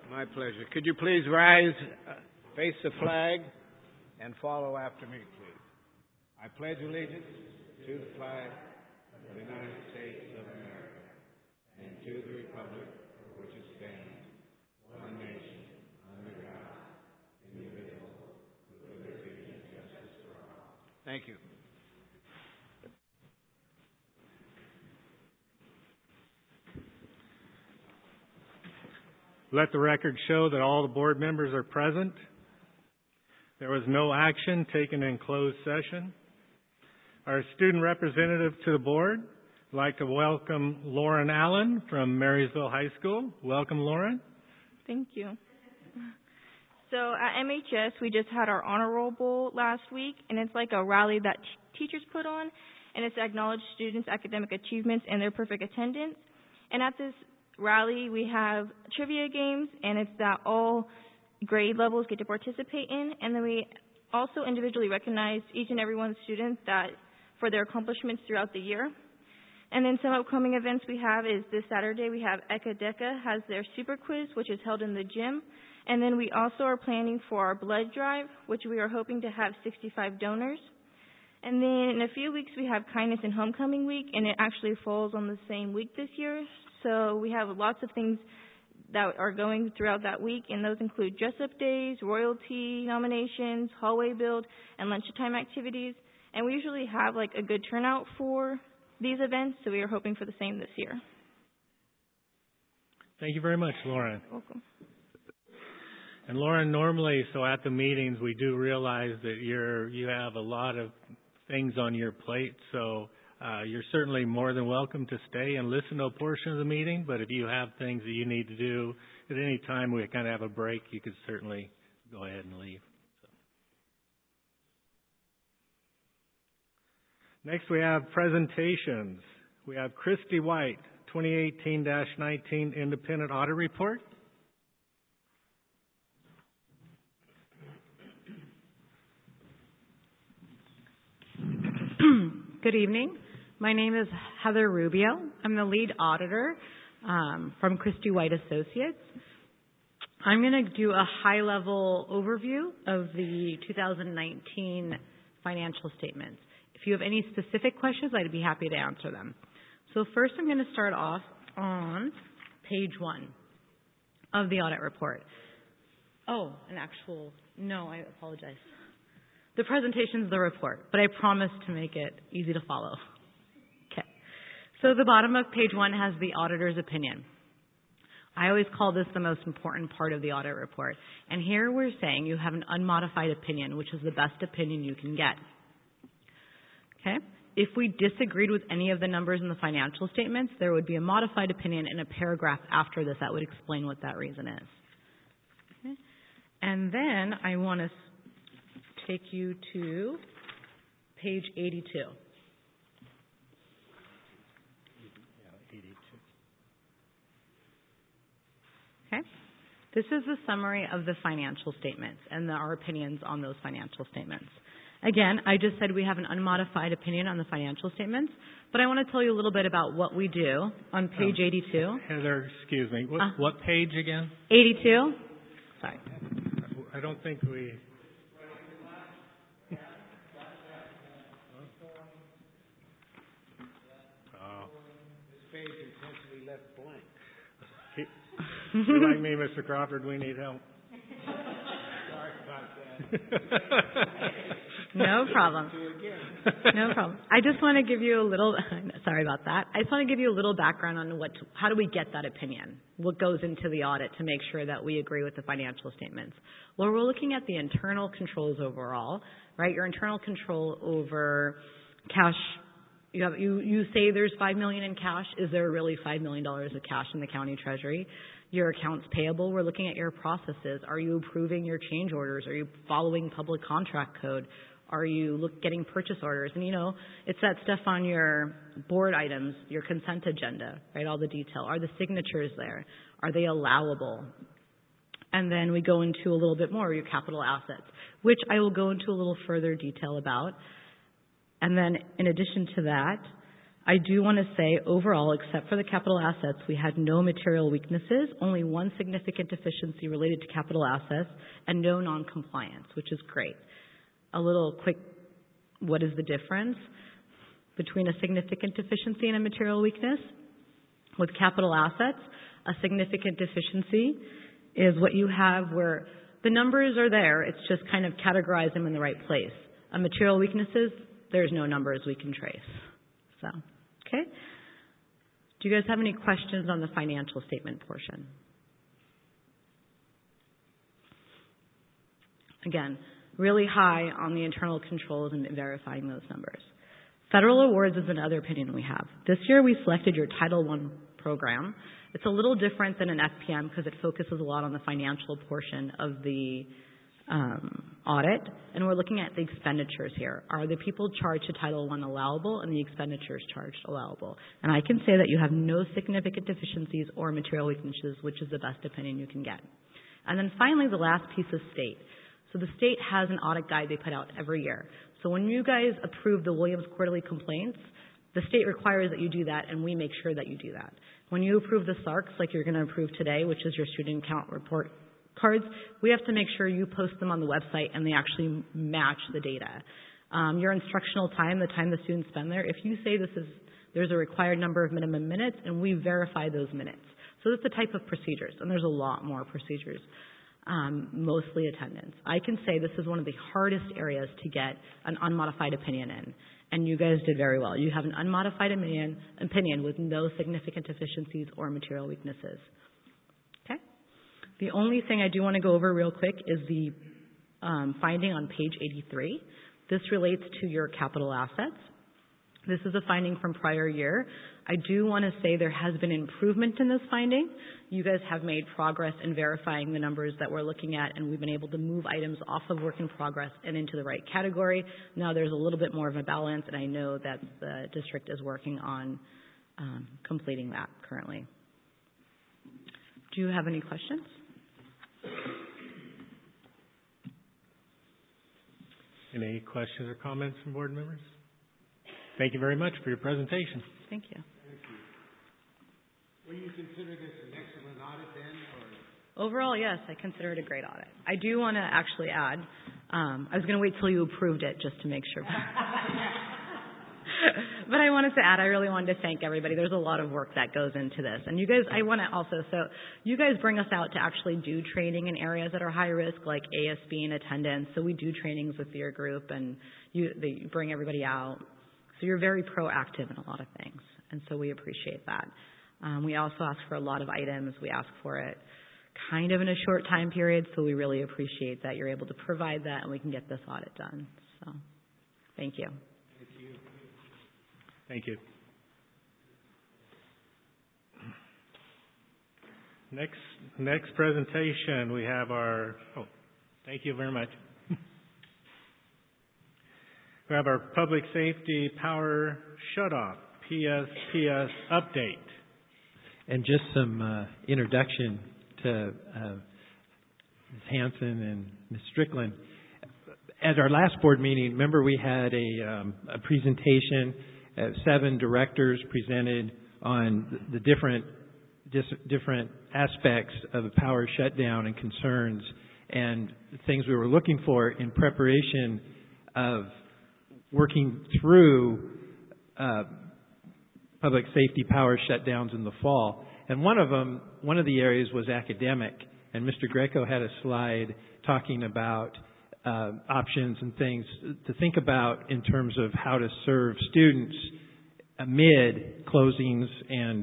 My pleasure. Could you please rise, face the flag, and follow after me, please? I pledge allegiance to the flag of the United States of America and to the republic for which it stands, one nation, under God, indivisible, with liberty and justice for all. Thank you. Let the record show that all the board members are present. There was no action taken in closed session. Our student representative to the board, I'd like to welcome Lauren Allen from Marysville High School. Welcome, Lauren. Thank you. So at MHS, we just had our honor roll bowl last week, and it's like a rally that teachers put on, and it's to acknowledge students' academic achievements and their perfect attendance. And at this rally, we have trivia games, and it's that all grade levels get to participate in. And then we also individually recognize each and every one of the students that for their accomplishments throughout the year. And then some upcoming events we have is this Saturday we have Eka Deka has their super quiz, which is held in the gym. And then we also are planning for our blood drive, which we are hoping to have 65 donors. And then in a few weeks we have Kindness and Homecoming Week, and it actually falls on the same week this year. So we have lots of things that are going throughout that week, and those include dress-up days, royalty nominations, hallway build, and lunchtime activities. And we usually have like a good turnout for these events, so we are hoping for the same this year. Thank you very much, Lauren. You're welcome. And Lauren, normally, so at the meetings, we do realize that you have a lot of things on your plate, so you're certainly more than welcome to stay and listen to a portion of the meeting, but if you have things that you need to do at any time we kind of have a break, you could certainly go ahead and leave. So. Next we have presentations. We have Christy White, 2018-19 Independent Audit Report. Good evening. My name is Heather Rubio. I'm the lead auditor from Christy White Associates. I'm going to do a high-level overview of the 2019 financial statements. If you have any specific questions, I'd be happy to answer them. So first I'm going to start off on page 1 of the audit report. Oh, no, I apologize. The presentation is the report, but I promise to make it easy to follow. Okay. So the bottom of page 1 has the auditor's opinion. I always call this the most important part of the audit report. And here we're saying you have an unmodified opinion, which is the best opinion you can get. Okay? If we disagreed with any of the numbers in the financial statements, there would be a modified opinion in a paragraph after this that would explain what that reason is. Okay? And then I want to take you to page 82. Okay? This is the summary of the financial statements and our opinions on those financial statements. Again, I just said we have an unmodified opinion on the financial statements, but I want to tell you a little bit about what we do on page 82. Heather, excuse me. What page again? 82. Sorry. I don't think we... You're like me, Mr. Crawford, we need help. Sorry about that. No problem. No problem. I just want to give you a little, sorry about that. I just want to give you a little background on how do we get that opinion? What goes into the audit to make sure that we agree with the financial statements? Well, we're looking at the internal controls overall, right? Your internal control over cash. You say there's $5 million in cash. Is there really $5 million of cash in the county treasury? Your accounts payable, we're looking at your processes. Are you approving your change orders? Are you following public contract code? Are you getting purchase orders? And, it's that stuff on your board items, your consent agenda, right, all the detail. Are the signatures there? Are they allowable? And then we go into a little bit more, your capital assets, which I will go into a little further detail about. And then in addition to that, I do want to say, overall, except for the capital assets, we had no material weaknesses, only one significant deficiency related to capital assets, and no non-compliance, which is great. A little quick, what is the difference between a significant deficiency and a material weakness? With capital assets, a significant deficiency is what you have where the numbers are there, it's just kind of categorize them in the right place. A material weaknesses, there's no numbers we can trace. So, okay. Do you guys have any questions on the financial statement portion? Again, really high on the internal controls and verifying those numbers. Federal awards is another opinion we have. This year we selected your Title I program. It's a little different than an FPM because it focuses a lot on the financial portion of the audit, and we're looking at the expenditures here. Are the people charged to Title I allowable and the expenditures charged allowable? And I can say that you have no significant deficiencies or material weaknesses, which is the best opinion you can get. And then finally, the last piece is state. So the state has an audit guide they put out every year. So when you guys approve the Williams quarterly complaints, the state requires that you do that, and we make sure that you do that. When you approve the SARCs, like you're going to approve today, which is your student account report cards, we have to make sure you post them on the website and they actually match the data. Your instructional time, the time the students spend there, if you say there's a required number of minimum minutes, and we verify those minutes. So that's the type of procedures, and there's a lot more procedures. Mostly attendance. I can say this is one of the hardest areas to get an unmodified opinion in, and you guys did very well. You have an unmodified opinion with no significant deficiencies or material weaknesses. Okay? The only thing I do want to go over real quick is the finding on page 83. This relates to your capital assets. This is a finding from prior year. I do want to say there has been improvement in this finding. You guys have made progress in verifying the numbers that we're looking at, and we've been able to move items off of work in progress and into the right category. Now there's a little bit more of a balance, and I know that the district is working on completing that currently. Do you have any questions? Any questions or comments from board members? Thank you very much for your presentation. Thank you. Will you consider this an excellent audit then? Or? Overall, yes, I consider it a great audit. I do want to actually add, I was going to wait till you approved it just to make sure. But I wanted to add, I really wanted to thank everybody. There's a lot of work that goes into this. And you guys, I want to also, so you guys bring us out to actually do training in areas that are high risk, like ASB and attendance. So we do trainings with your group, and they bring everybody out. So you're very proactive in a lot of things, and so we appreciate that. We also ask for a lot of items. We ask for it kind of in a short time period, so we really appreciate that you're able to provide that and we can get this audit done. So thank you. Thank you. Thank you. Next presentation, we have thank you very much. We have our Public Safety Power Shutoff, PSPS update. And just some introduction to Ms. Hanson and Ms. Strickland. At our last board meeting, remember we had a presentation, 7 directors presented on the different aspects of a power shutdown and concerns and things we were looking for in preparation of working through public safety power shutdowns in the fall. And one of the areas was academic. And Mr. Greco had a slide talking about options and things to think about in terms of how to serve students amid closings and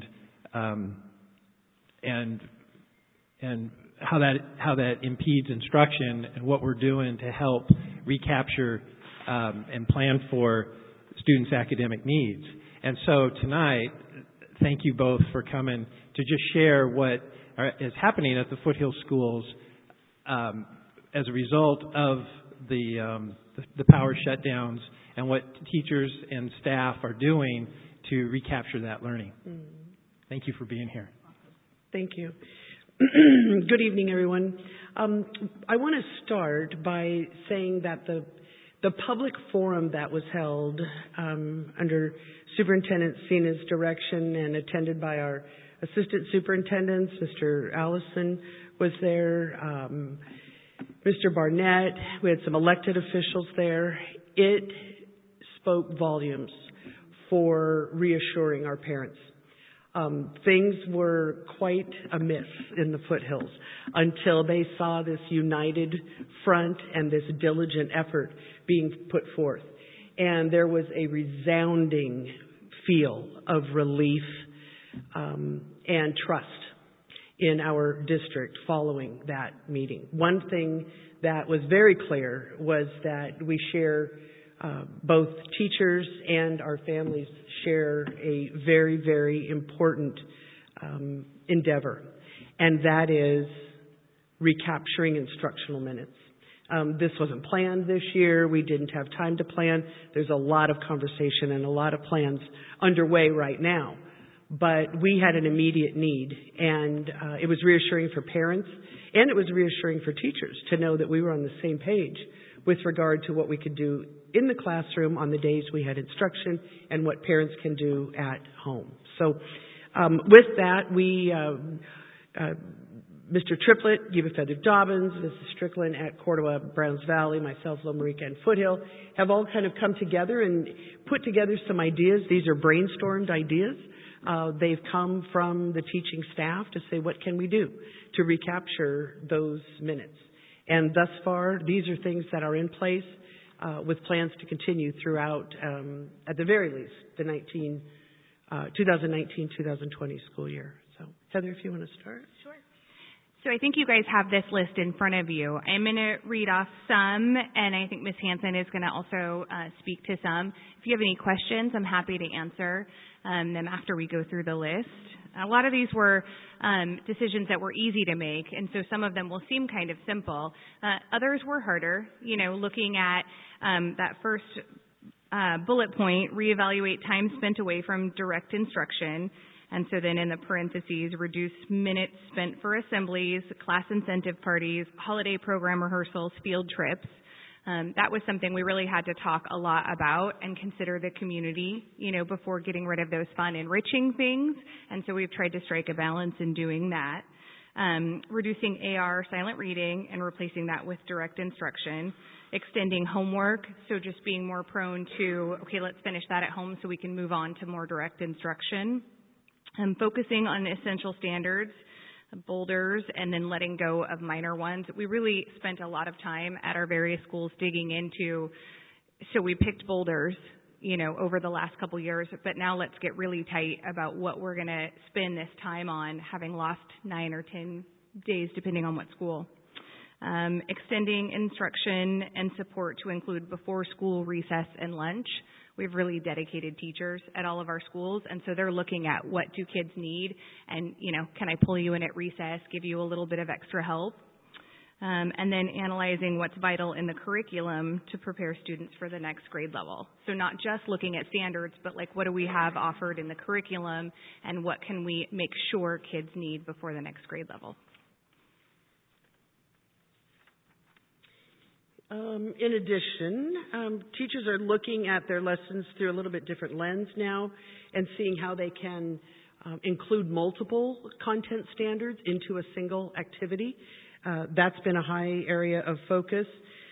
how that impedes instruction and what we're doing to help recapture and plan for students' academic needs. And so tonight, thank you both for coming to just share what is happening at the Foothill Schools as a result of the power shutdowns and what teachers and staff are doing to recapture that learning. Thank you for being here. Thank you. Good evening, everyone. I want to start by saying that the public forum that was held under Superintendent Cena's direction and attended by our assistant superintendents, Mr. Allison was there, Mr. Barnett, we had some elected officials there. It spoke volumes for reassuring our parents. Things were quite amiss in the foothills until they saw this united front and this diligent effort being put forth. And there was a resounding feel of relief and trust in our district following that meeting. One thing that was very clear was that we share, both teachers and our families share a very, very important endeavor, and that is recapturing instructional minutes. This wasn't planned this year. We didn't have time to plan. There's a lot of conversation and a lot of plans underway right now. But we had an immediate need, and it was reassuring for parents, and it was reassuring for teachers to know that we were on the same page with regard to what we could do in the classroom on the days we had instruction and what parents can do at home. So with that, we, Mr. Triplett, Giva Feather-Dobbins, Mrs. Strickland at Cordova, Browns Valley, myself, Loma Rica, and Foothill have all kind of come together and put together some ideas. These are brainstormed ideas. They've come from the teaching staff to say, what can we do to recapture those minutes? And thus far, these are things that are in place with plans to continue throughout, at the very least, the 2019-2020 school year. So, Heather, if you want to start. Sure. So I think you guys have this list in front of you. I'm going to read off some, and I think Ms. Hansen is going to also speak to some. If you have any questions, I'm happy to answer them after we go through the list. A lot of these were decisions that were easy to make, and so some of them will seem kind of simple. Others were harder. You know, looking at that first bullet point, reevaluate time spent away from direct instruction. And so then in the parentheses, reduce minutes spent for assemblies, class incentive parties, holiday program rehearsals, field trips. That was something we really had to talk a lot about and consider the community, you know, before getting rid of those fun, enriching things. And so we've tried to strike a balance in doing that. Reducing AR, silent reading, and replacing that with direct instruction. Extending homework, so just being more prone to, okay, let's finish that at home so we can move on to more direct instruction. Focusing on essential standards, boulders, and then letting go of minor ones. We really spent a lot of time at our various schools digging into, so we picked boulders, you know, over the last couple years, but now let's get really tight about what we're going to spend this time on, having lost 9 or 10 days depending on what school. Extending instruction and support to include before school, recess, and lunch. We have really dedicated teachers at all of our schools, and so they're looking at what do kids need, and, you know, can I pull you in at recess, give you a little bit of extra help, and then analyzing what's vital in the curriculum to prepare students for the next grade level. So not just looking at standards, but like what do we have offered in the curriculum, and what can we make sure kids need before the next grade level. In addition, teachers are looking at their lessons through a little bit different lens now and seeing how they can include multiple content standards into a single activity. That's been a high area of focus.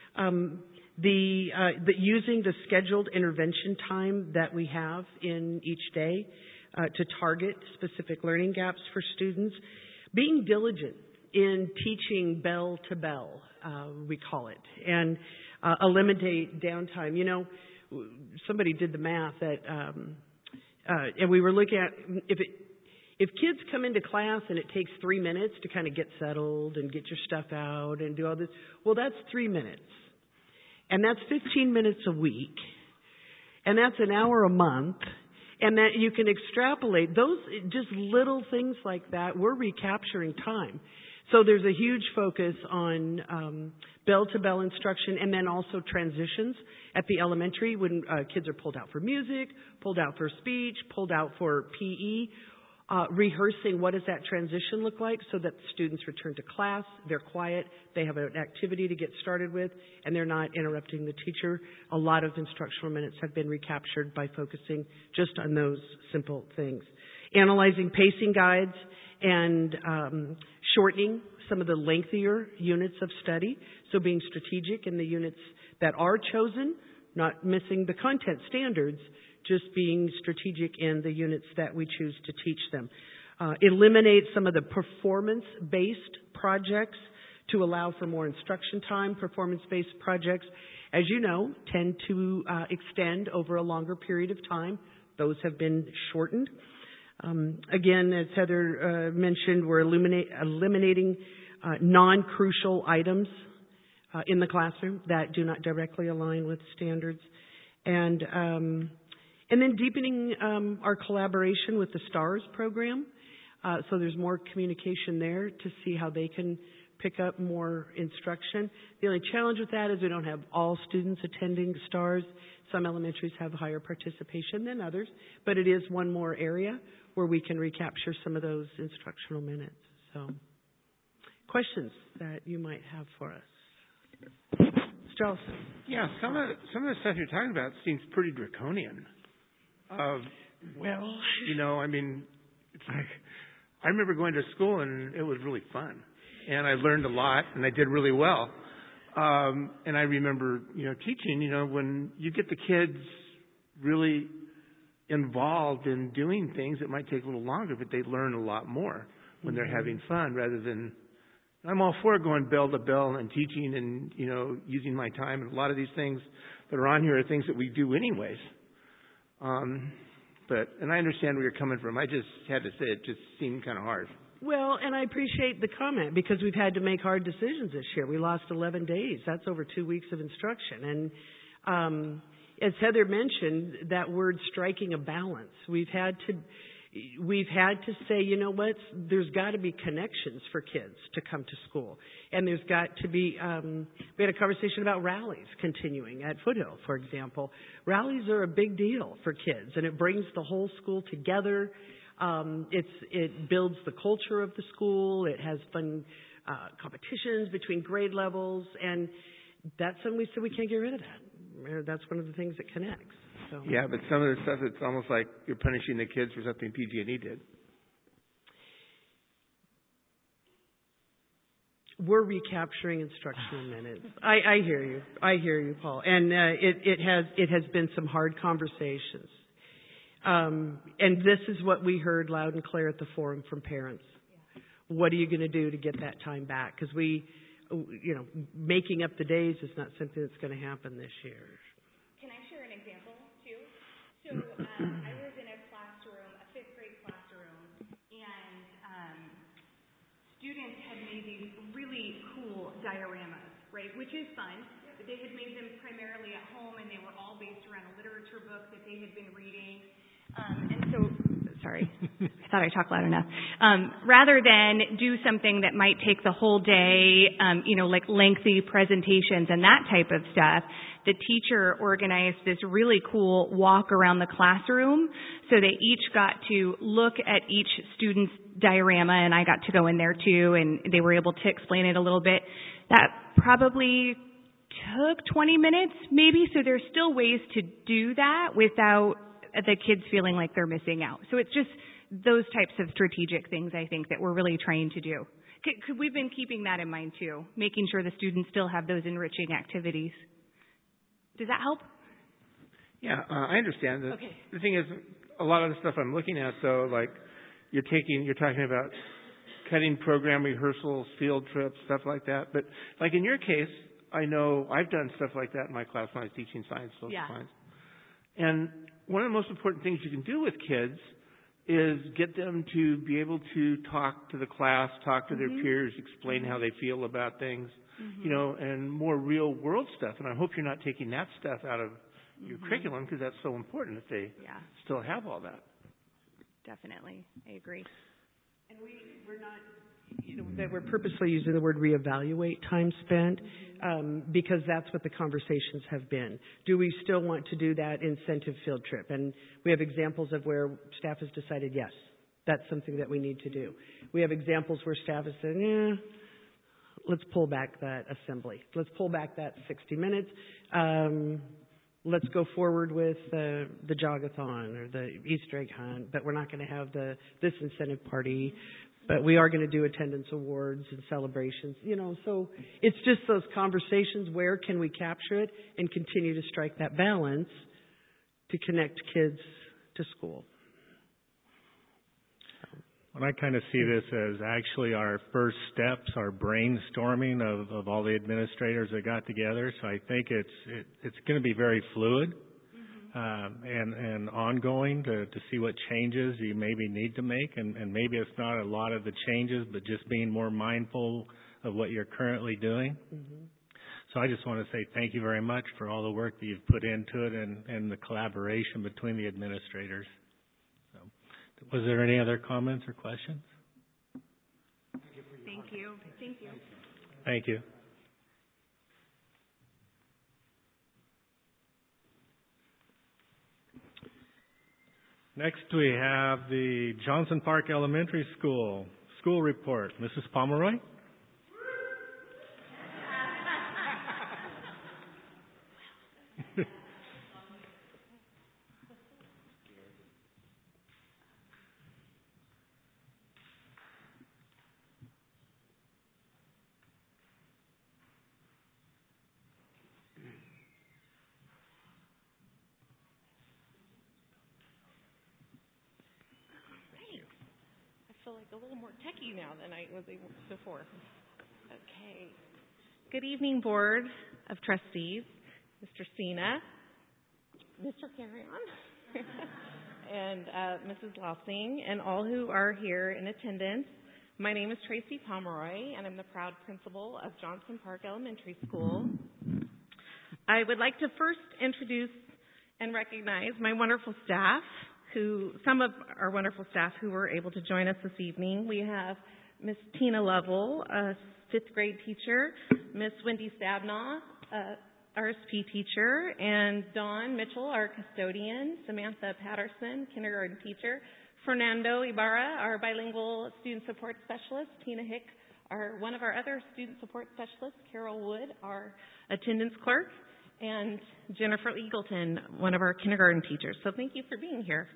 Using the scheduled intervention time that we have in each day to target specific learning gaps for students. Being diligent in teaching bell to bell, we call it, and eliminate downtime. You know, somebody did the math that, and we were looking at if kids come into class and it takes 3 minutes to kind of get settled and get your stuff out and do all this, well, that's 3 minutes, and that's 15 minutes a week, and that's an hour a month. And that you can extrapolate those, just little things like that. We're recapturing time. So there's a huge focus on bell-to-bell instruction and then also transitions at the elementary when kids are pulled out for music, pulled out for speech, pulled out for PE. rehearsing what does that transition look like so that the students return to class, they're quiet, they have an activity to get started with, and they're not interrupting the teacher. A lot of instructional minutes have been recaptured by focusing just on those simple things. Analyzing pacing guides and shortening some of the lengthier units of study, so being strategic in the units that are chosen, not missing the content standards, just being strategic in the units that we choose to teach them. Eliminate some of the performance-based projects to allow for more instruction time. Performance-based projects, as you know, tend to extend over a longer period of time. Those have been shortened. Again, as Heather mentioned, we're eliminating non-crucial items in the classroom that do not directly align with standards. And then deepening our collaboration with the STARS program. So there's more communication there to see how they can pick up more instruction. The only challenge with that is we don't have all students attending STARS. Some elementaries have higher participation than others, but it is one more area where we can recapture some of those instructional minutes. So, questions that you might have for us? Mr. Ellison. Yeah, some of the stuff you're talking about seems pretty draconian. Well, you know, I mean, it's like, I remember going to school and it was really fun. And I learned a lot and I did really well. And I remember, teaching, when you get the kids really involved in doing things, it might take a little longer, but they learn a lot more when they're having fun rather than, I'm all for going bell to bell and teaching and, using my time. And a lot of these things that are on here are things that we do anyways. And I understand where you're coming from. I just had to say it just seemed kind of hard. Well, and I appreciate the comment because we've had to make hard decisions this year. We lost 11 days. That's over 2 weeks of instruction. And as Heather mentioned, that word striking a balance. We've had to say, you know what, there's got to be connections for kids to come to school. And there's got to be, we had a conversation about rallies continuing at Foothill, for example. Rallies are a big deal for kids, and it brings the whole school together. It builds the culture of the school. It has fun competitions between grade levels, and that's something we said we can't get rid of that. That's one of the things that connects. So. Yeah, but some of the stuff, it's almost like you're punishing the kids for something PG&E did. We're recapturing instructional minutes. I hear you. I hear you, Paul. And it has been some hard conversations. And this is what we heard loud and clear at the forum from parents. Yeah. What are you going to do to get that time back? Because making up the days is not something that's going to happen this year. Can I share an example, too? So I was in a classroom, a fifth grade classroom, and students had made these really cool dioramas, right, which is fun. But they had made them primarily at home, and they were all based around a literature book that they had been reading. And so, sorry, I thought I talked loud enough. Rather than do something that might take the whole day, like lengthy presentations and that type of stuff, the teacher organized this really cool walk around the classroom. So they each got to look at each student's diorama, and I got to go in there too, and they were able to explain it a little bit. That probably took 20 minutes maybe, so there's still ways to do that without the kids feeling like they're missing out. So it's just those types of strategic things, I think, that we're really trying to do. We've been keeping that in mind, too, making sure the students still have those enriching activities. Does that help? Yeah, I understand. Okay. The thing is, a lot of the stuff I'm looking at, though, like you're talking about cutting program rehearsals, field trips, stuff like that. But like in your case, I know I've done stuff like that in my class when I was teaching science, social science. And one of the most important things you can do with kids is get them to be able to talk to the class, talk to their peers, explain how they feel about things, and more real world stuff. And I hope you're not taking that stuff out of your curriculum because that's so important that they still have all that. Definitely. I agree. And we're not, that we're purposely using the word reevaluate time spent because that's what the conversations have been. Do we still want to do that incentive field trip? And we have examples of where staff has decided yes, that's something that we need to do. We have examples where staff has said, let's pull back that assembly. Let's pull back that 60 minutes. Let's go forward with the jogathon or the Easter egg hunt, but we're not going to have this incentive party. But we are going to do attendance awards and celebrations. So it's just those conversations. Where can we capture it and continue to strike that balance to connect kids to school? And I kind of see this as actually our first steps, our brainstorming of all the administrators that got together. So I think it's going to be very fluid and ongoing to see what changes you maybe need to make. And maybe it's not a lot of the changes, but just being more mindful of what you're currently doing. Mm-hmm. So I just want to say thank you very much for all the work that you've put into it and the collaboration between the administrators. Was there any other comments or questions? Thank you. Thank you. Thank you. Next we have the Johnson Park Elementary School school report. Mrs. Pomeroy? A little more techie now than I was able before. Okay. Good evening, Board of Trustees, Mr. Sina, Mr. Carrion, and Mrs. Lossing, and all who are here in attendance. My name is Tracy Pomeroy, and I'm the proud principal of Johnson Park Elementary School. I would like to first introduce and recognize my wonderful staff, some of our wonderful staff who were able to join us this evening. We have Miss Tina Lovell, a 5th grade teacher, Miss Wendy Stabnaw, RSP teacher, and Dawn Mitchell, our custodian, Samantha Patterson, kindergarten teacher, Fernando Ibarra, our bilingual student support specialist, Tina Hick, one of our other student support specialists, Carol Wood, our attendance clerk, and Jennifer Eagleton, one of our kindergarten teachers. So thank you for being here.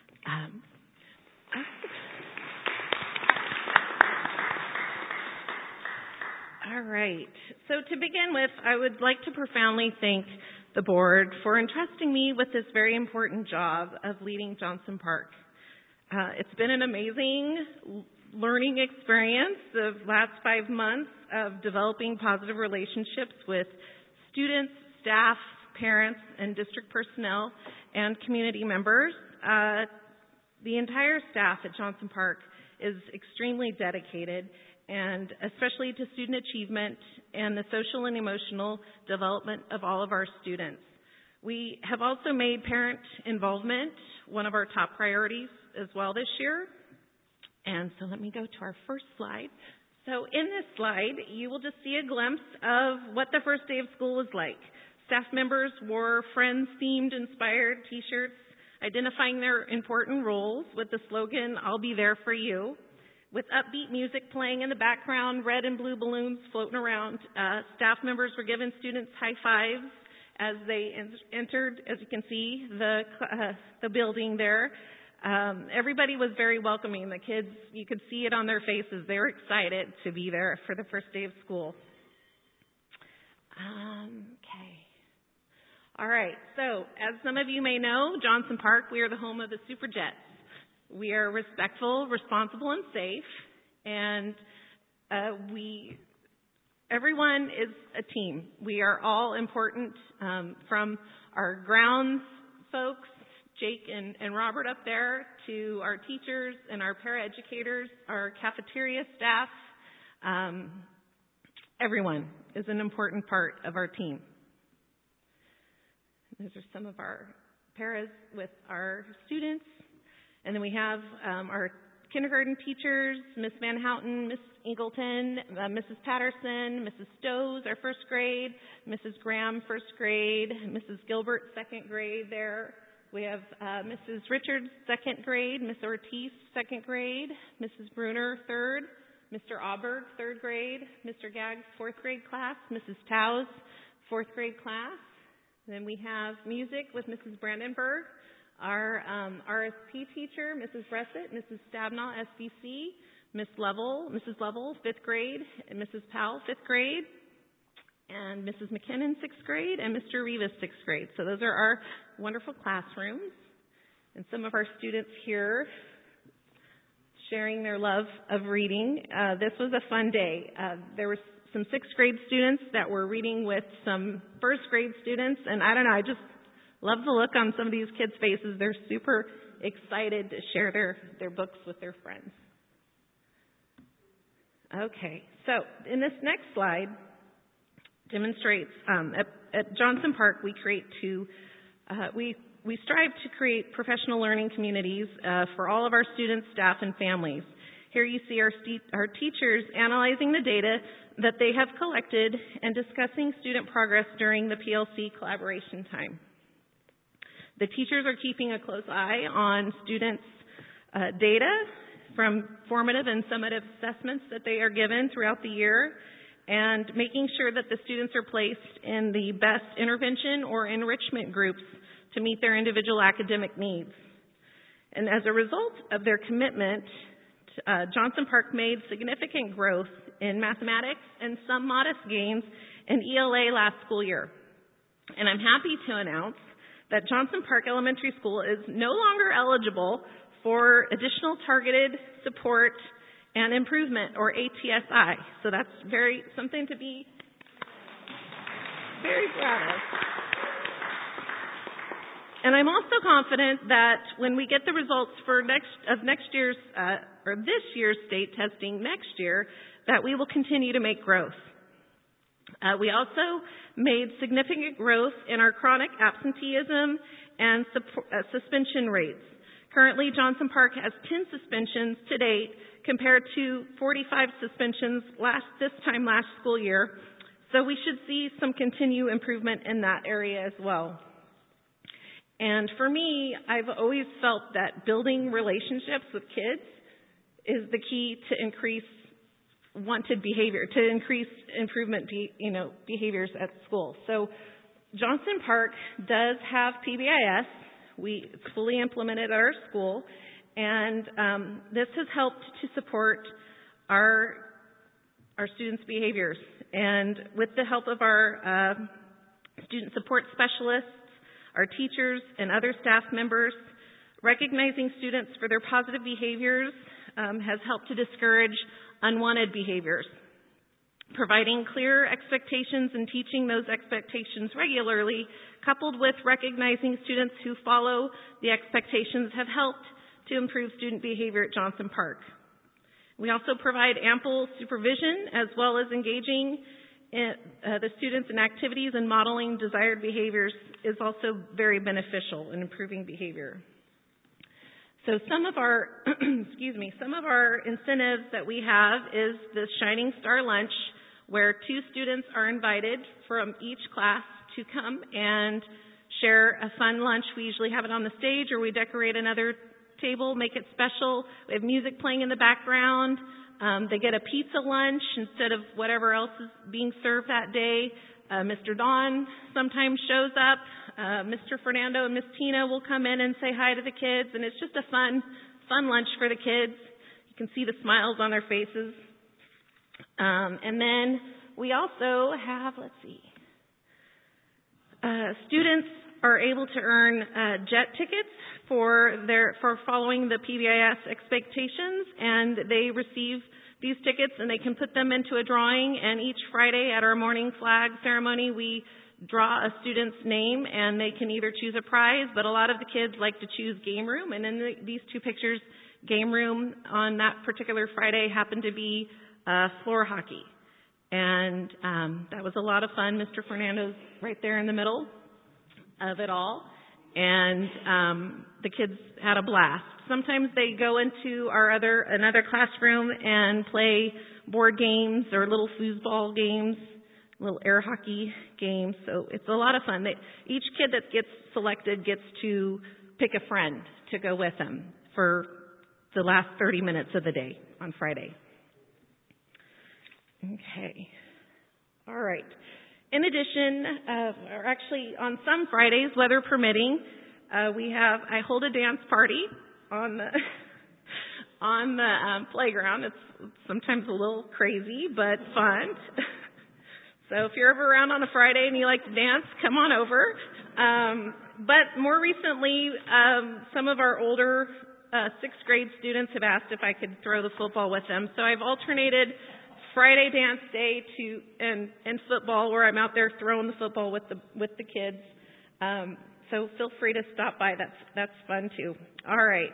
All right. So to begin with, I would like to profoundly thank the board for entrusting me with this very important job of leading Johnson Park. It's been an amazing learning experience the last 5 months of developing positive relationships with students, staff, parents, and district personnel and community members. The entire staff at Johnson Park is extremely dedicated, and especially to student achievement and the social and emotional development of all of our students. We have also made parent involvement one of our top priorities as well this year. And so let me go to our first slide. So in this slide, you will just see a glimpse of what the first day of school was like. Staff members wore Friends-themed inspired T-shirts, identifying their important roles with the slogan, "I'll be there for you," with upbeat music playing in the background, red and blue balloons floating around. Staff members were giving students high fives as they entered, as you can see, the building there. Everybody was very welcoming. The kids, you could see it on their faces. They were excited to be there for the first day of school. Okay. All right. So, as some of you may know, Johnson Park, we are the home of the Superjets. We are respectful, responsible, and safe. And everyone is a team. We are all important, from our grounds folks, Jake and Robert up there, to our teachers and our paraeducators, our cafeteria staff. Everyone is an important part of our team. Those are some of our paras with our students. And then we have our kindergarten teachers, Miss Van Houten, Miss Eagleton, Mrs. Patterson, Mrs. Stowe, our first grade, Mrs. Graham, first grade, Mrs. Gilbert, second grade there, We have Mrs. Richards, 2nd grade, Miss Ortiz, 2nd grade, Mrs. Bruner, 3rd, Mr. Auberg, 3rd grade, Mr. Gaggs, 4th grade class, Mrs. Taus, 4th grade class. Then we have music with Mrs. Brandenburg, our RSP teacher, Mrs. Bressett, Mrs. Stabnaw, SDC, Mrs. Lovell, 5th grade, and Mrs. Powell, 5th grade, and Mrs. McKinnon, 6th grade, and Mr. Rivas, 6th grade. So those are our wonderful classrooms. And some of our students here sharing their love of reading. This was a fun day. There were some 6th grade students that were reading with some 1st grade students, and I don't know, I just love the look on some of these kids' faces. They're super excited to share their books with their friends. Okay, so in this next slide demonstrates at Johnson Park we strive to create professional learning communities for all of our students, staff, and families. Here you see our teachers analyzing the data that they have collected and discussing student progress during the PLC collaboration time. The teachers are keeping a close eye on students' data from formative and summative assessments that they are given throughout the year, and making sure that the students are placed in the best intervention or enrichment groups to meet their individual academic needs. And as a result of their commitment, Johnson Park made significant growth in mathematics and some modest gains in ELA last school year. And I'm happy to announce that Johnson Park Elementary School is no longer eligible for additional targeted support and improvement, or ATSI. So that's something to be very proud of. And I'm also confident that when we get the results for this year's state testing next year, that we will continue to make growth. We also made significant growth in our chronic absenteeism and suspension rates. Currently, Johnson Park has 10 suspensions to date compared to 45 suspensions this time last school year. So we should see some continued improvement in that area as well. And for me, I've always felt that building relationships with kids is the key to increase wanted behavior, to increase improvement, behaviors at school. So Johnson Park does have PBIS. It's fully implemented at our school, and this has helped to support our students' behaviors. And with the help of our student support specialists, our teachers, and other staff members, recognizing students for their positive behaviors has helped to discourage unwanted behaviors. Providing clear expectations and teaching those expectations regularly, coupled with recognizing students who follow the expectations, have helped to improve student behavior at Johnson Park. We also provide ample supervision as well as engaging the students in activities and modeling desired behaviors is also very beneficial in improving behavior. So some of our incentives that we have is the Shining Star Lunch, where 2 students are invited from each class to come and share a fun lunch. We usually have it on the stage, or we decorate another table, make it special. We have music playing in the background. They get a pizza lunch instead of whatever else is being served that day. Mr. Don sometimes shows up. Mr. Fernando and Miss Tina will come in and say hi to the kids, and it's just a fun lunch for the kids. You can see the smiles on their faces. And then we also have, students are able to earn jet tickets for following the PBIS expectations, and they receive these tickets and they can put them into a drawing. And each Friday at our morning flag ceremony, we draw a student's name and they can either choose a prize, but a lot of the kids like to choose game room. And in these 2 pictures, game room on that particular Friday happened to be floor hockey. And that was a lot of fun. Mr. Fernando's right there in the middle of it all. And the kids had a blast. Sometimes they go into another classroom and play board games or little foosball games, little air hockey games. So it's a lot of fun. Each kid that gets selected gets to pick a friend to go with them for the last 30 minutes of the day on Friday. Okay. All right. In addition, or actually on some Fridays, weather permitting, I hold a dance party on the playground. It's sometimes a little crazy, but fun. So if you're ever around on a Friday and you like to dance, come on over. But more recently, some of our older sixth grade students have asked if I could throw the football with them. So I've alternated Friday dance day and football, where I'm out there throwing the football with the kids. So feel free to stop by. That's fun too. All right.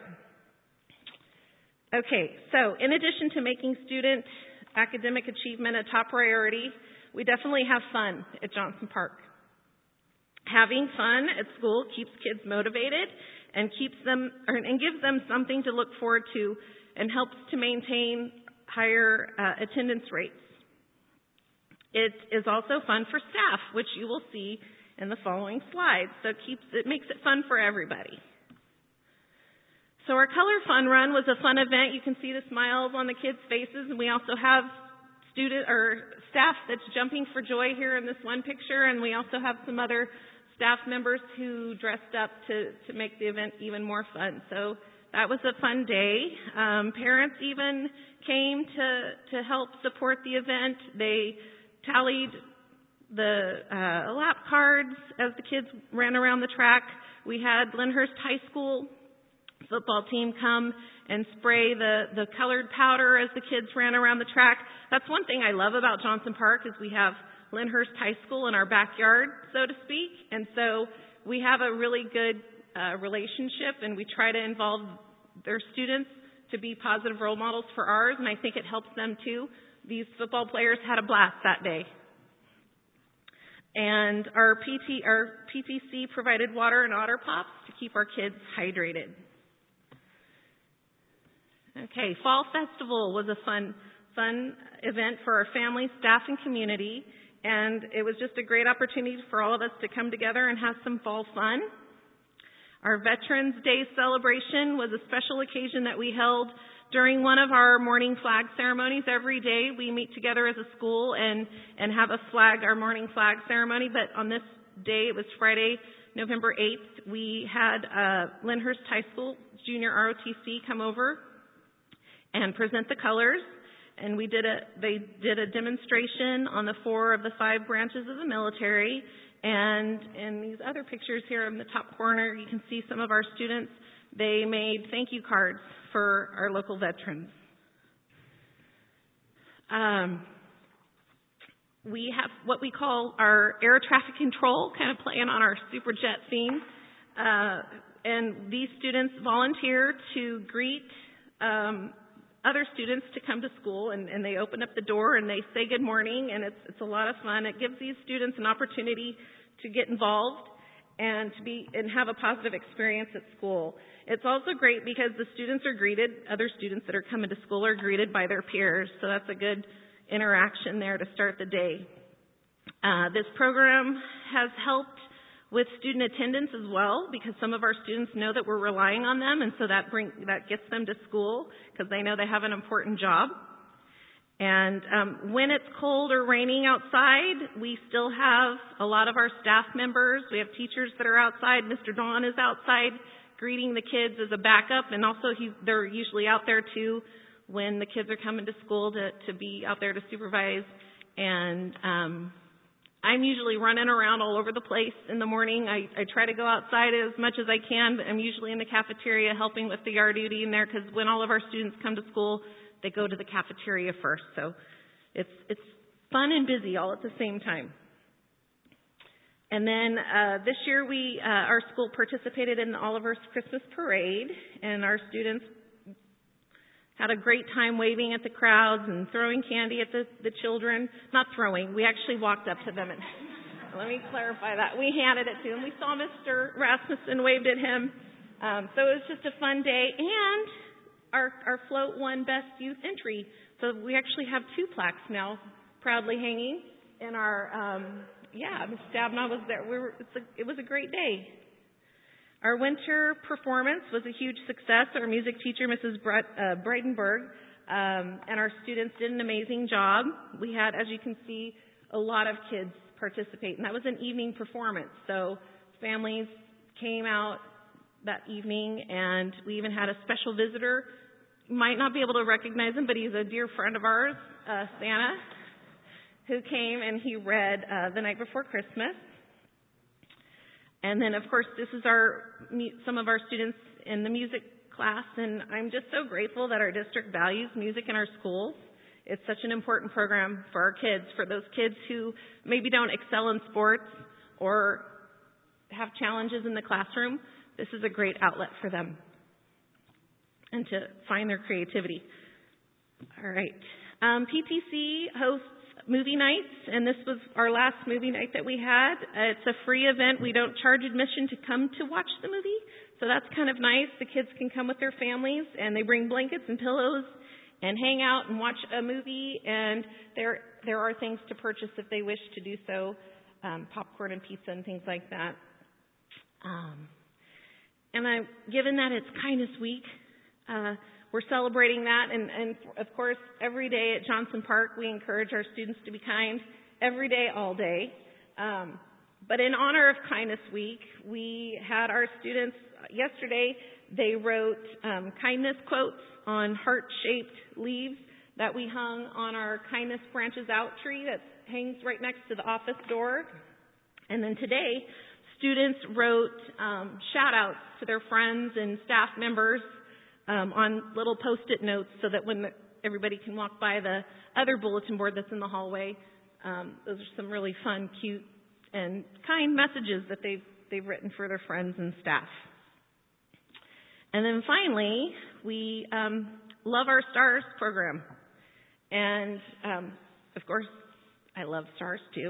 Okay. So in addition to making student academic achievement a top priority, we definitely have fun at Johnson Park. Having fun at school keeps kids motivated and gives them something to look forward to, and helps to maintain higher attendance rates. It is also fun for staff, which you will see in the following slides. So it makes it fun for everybody. So our Color Fun Run was a fun event. You can see the smiles on the kids' faces, and we also have staff that's jumping for joy here in this one picture, and we also have some other staff members who dressed up to make the event even more fun. So that was a fun day. Parents even came to help support the event. They tallied the lap cards as the kids ran around the track. We had Lyndhurst High School football team come and spray the colored powder as the kids ran around the track. That's one thing I love about Johnson Park is we have Lyndhurst High School in our backyard, so to speak. And so we have a really good relationship, and we try to involve their students to be positive role models for ours, and I think it helps them too. These football players had a blast that day. And our PTC provided water and otter pops to keep our kids hydrated. Okay, Fall Festival was a fun event for our family, staff, and community, and it was just a great opportunity for all of us to come together and have some fall fun. Our Veterans Day celebration was a special occasion that we held during one of our morning flag ceremonies. Every day we meet together as a school and have our morning flag ceremony, but on this day, it was Friday, November 8th, we had Lyndhurst High School Junior ROTC come over and present the colors, and they did a demonstration on the 4 of the 5 branches of the military. And in these other pictures here in the top corner, you can see some of our students. They made thank you cards for our local veterans. We have what we call our air traffic control, kind of playing on our super jet theme. And these students volunteer to greet other students to come to school, and they open up the door and they say good morning, and it's a lot of fun. It gives these students an opportunity to get involved and have a positive experience at school. It's also great because the students are greeted, other students that are coming to school are greeted by their peers, so that's a good interaction there to start the day. This program has helped with student attendance as well, because some of our students know that we're relying on them, and so that gets them to school because they know they have an important job. And when it's cold or raining outside, we still have a lot of our staff members. We have teachers that are outside. Mr. Don is outside greeting the kids as a backup, and also they're usually out there too when the kids are coming to school to be out there to supervise. And I'm usually running around all over the place in the morning. I try to go outside as much as I can, but I'm usually in the cafeteria helping with the yard duty in there, because when all of our students come to school, they go to the cafeteria first. So it's fun and busy all at the same time. And then this year our school participated in the Oliver's Christmas Parade, and our students had a great time waving at the crowds and throwing candy at the children. Not throwing, we actually walked up to them and let me clarify that. We handed it to them. We saw Mr. Rasmussen, waved at him. So it was just a fun day. And our float won Best Youth Entry. So we actually have 2 plaques now proudly hanging in our, Ms. Stabna was there. It was a great day. Our winter performance was a huge success. Our music teacher, Mrs. Breitenberg, and our students did an amazing job. We had, as you can see, a lot of kids participate, and that was an evening performance. So families came out that evening, and we even had a special visitor. You might not be able to recognize him, but he's a dear friend of ours, Santa, who came and he read The Night Before Christmas. And then, of course, this is some of our students in the music class, and I'm just so grateful that our district values music in our schools. It's such an important program for our kids, for those kids who maybe don't excel in sports or have challenges in the classroom. This is a great outlet for them and to find their creativity. All right. PTC hosts movie nights, and this was our last movie night that we had. It's a free event. We don't charge admission to come to watch the movie, so that's kind of nice. The kids can come with their families, and they bring blankets and pillows and hang out and watch a movie, and there are things to purchase if they wish to do so, popcorn and pizza and things like that. And given that it's Kindness Week, we're celebrating that, and of course, every day at Johnson Park, we encourage our students to be kind every day, all day. But in honor of Kindness Week, we had our students yesterday. They wrote kindness quotes on heart-shaped leaves that we hung on our Kindness Branches Out tree that hangs right next to the office door. And then today, students wrote shout-outs to their friends and staff members on little Post-it notes so that when everybody can walk by the other bulletin board that's in the hallway, those are some really fun, cute, and kind messages that they've written for their friends and staff. And then finally, we love our STARS program. And, of course, I love STARS too.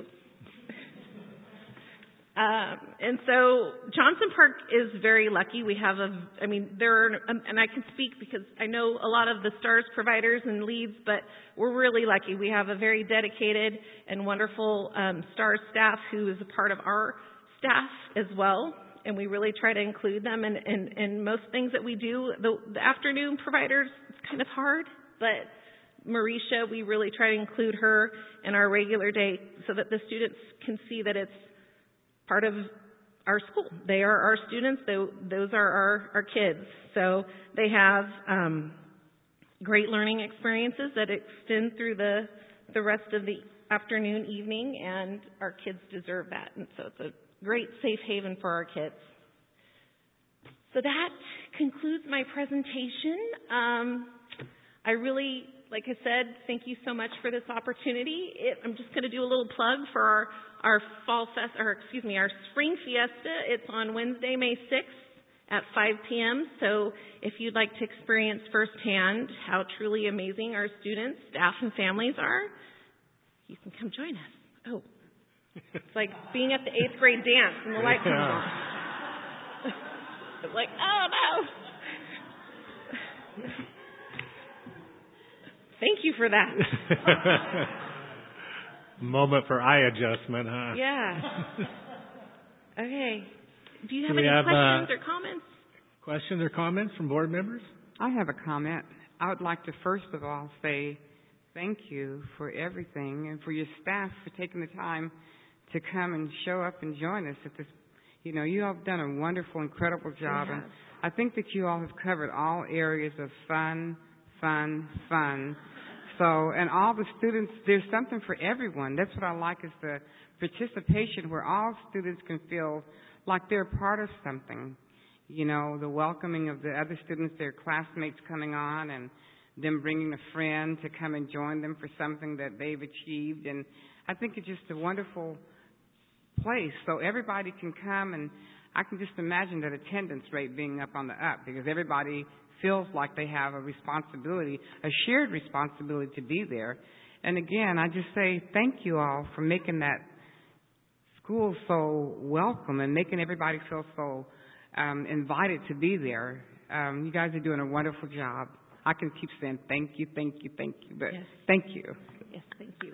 And so Johnson Park is very lucky. We have and I can speak because I know a lot of the STARS providers and leads, but we're really lucky. We have a very dedicated and wonderful STARS staff who is a part of our staff as well, and we really try to include them in most things that we do. The afternoon providers, it's kind of hard, but Marisha, we really try to include her in our regular day so that the students can see that it's part of our school. They are our students. Those are our kids. So they have great learning experiences that extend through the rest of the afternoon, evening, and our kids deserve that. And so it's a great safe haven for our kids. So that concludes my presentation. I really, like I said, thank you so much for this opportunity. I'm just going to do a little plug for our our spring fiesta. It's on Wednesday, May 6th at 5 p.m. So if you'd like to experience firsthand how truly amazing our students, staff, and families are, you can come join us. Oh, it's like being at the 8th grade dance and the light comes on. It's like, oh no. Thank you for that. Moment for eye adjustment, huh? Yeah. Okay. Do you have any questions or comments? Questions or comments from board members? I have a comment. I would like to first of all say thank you for everything and for your staff for taking the time to come and show up and join us at this. You all have done a wonderful, incredible job. And I think that you all have covered all areas of fun. So, and all the students, there's something for everyone. That's what I like is the participation where all students can feel like they're part of something. The welcoming of the other students, their classmates coming on and them bringing a friend to come and join them for something that they've achieved. And I think it's just a wonderful place. So everybody can come, and I can just imagine that attendance rate being up on the up because everybody feels like they have a responsibility, a shared responsibility to be there. And again, I just say thank you all for making that school so welcome and making everybody feel so invited to be there. You guys are doing a wonderful job. I can keep saying thank you, but yes. Thank you. Yes, thank you.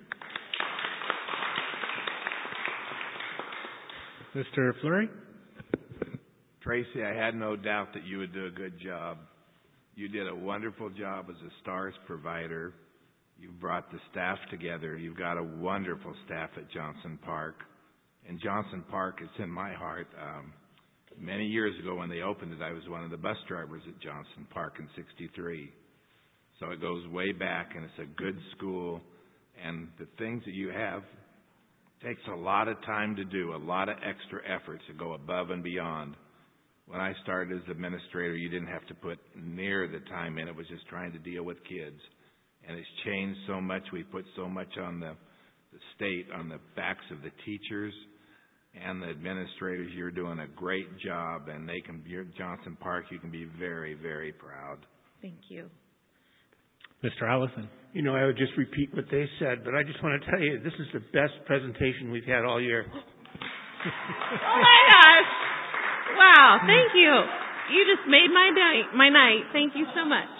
Mr. Fleury? Tracy, I had no doubt that you would do a good job. You did a wonderful job as a STARS provider. You brought the staff together. You've got a wonderful staff at Johnson Park. And Johnson Park, it's in my heart. Many years ago when they opened it, I was one of the bus drivers at Johnson Park in '63. So it goes way back, and it's a good school. And the things that you have takes a lot of time to do, a lot of extra effort to go above and beyond. When I started as administrator, you didn't have to put near the time in. It was just trying to deal with kids. And it's changed so much. We put so much on the state, on the backs of the teachers and the administrators. You're doing a great job, and you're at Johnson Park, you can be very, very proud. Thank you. Mr. Allison. You know, I would just repeat what they said, but I just want to tell you, this is the best presentation we've had all year. Oh my gosh. Wow, thank you. You just made my night. Thank you so much.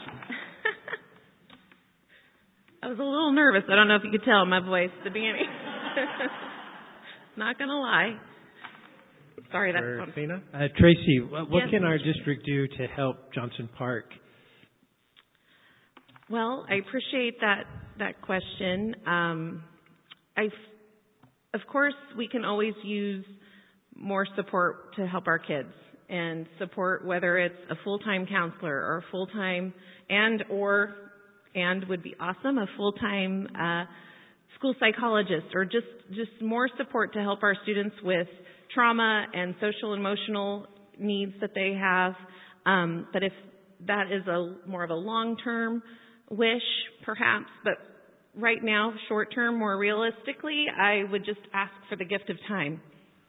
I was a little nervous. I don't know if you could tell in my voice at the beginning. Not going to lie. Sorry, that's fun. Tracy, what Yes. can our district do to help Johnson Park? Well, I appreciate that question. Of course, we can always use more support to help our kids, and support, whether it's a full-time counselor or a full-time and would be awesome, a full-time school psychologist, or just more support to help our students with trauma and social and emotional needs that they have. But if that is more of a long-term wish, perhaps, but right now, short-term, more realistically, I would just ask for the gift of time.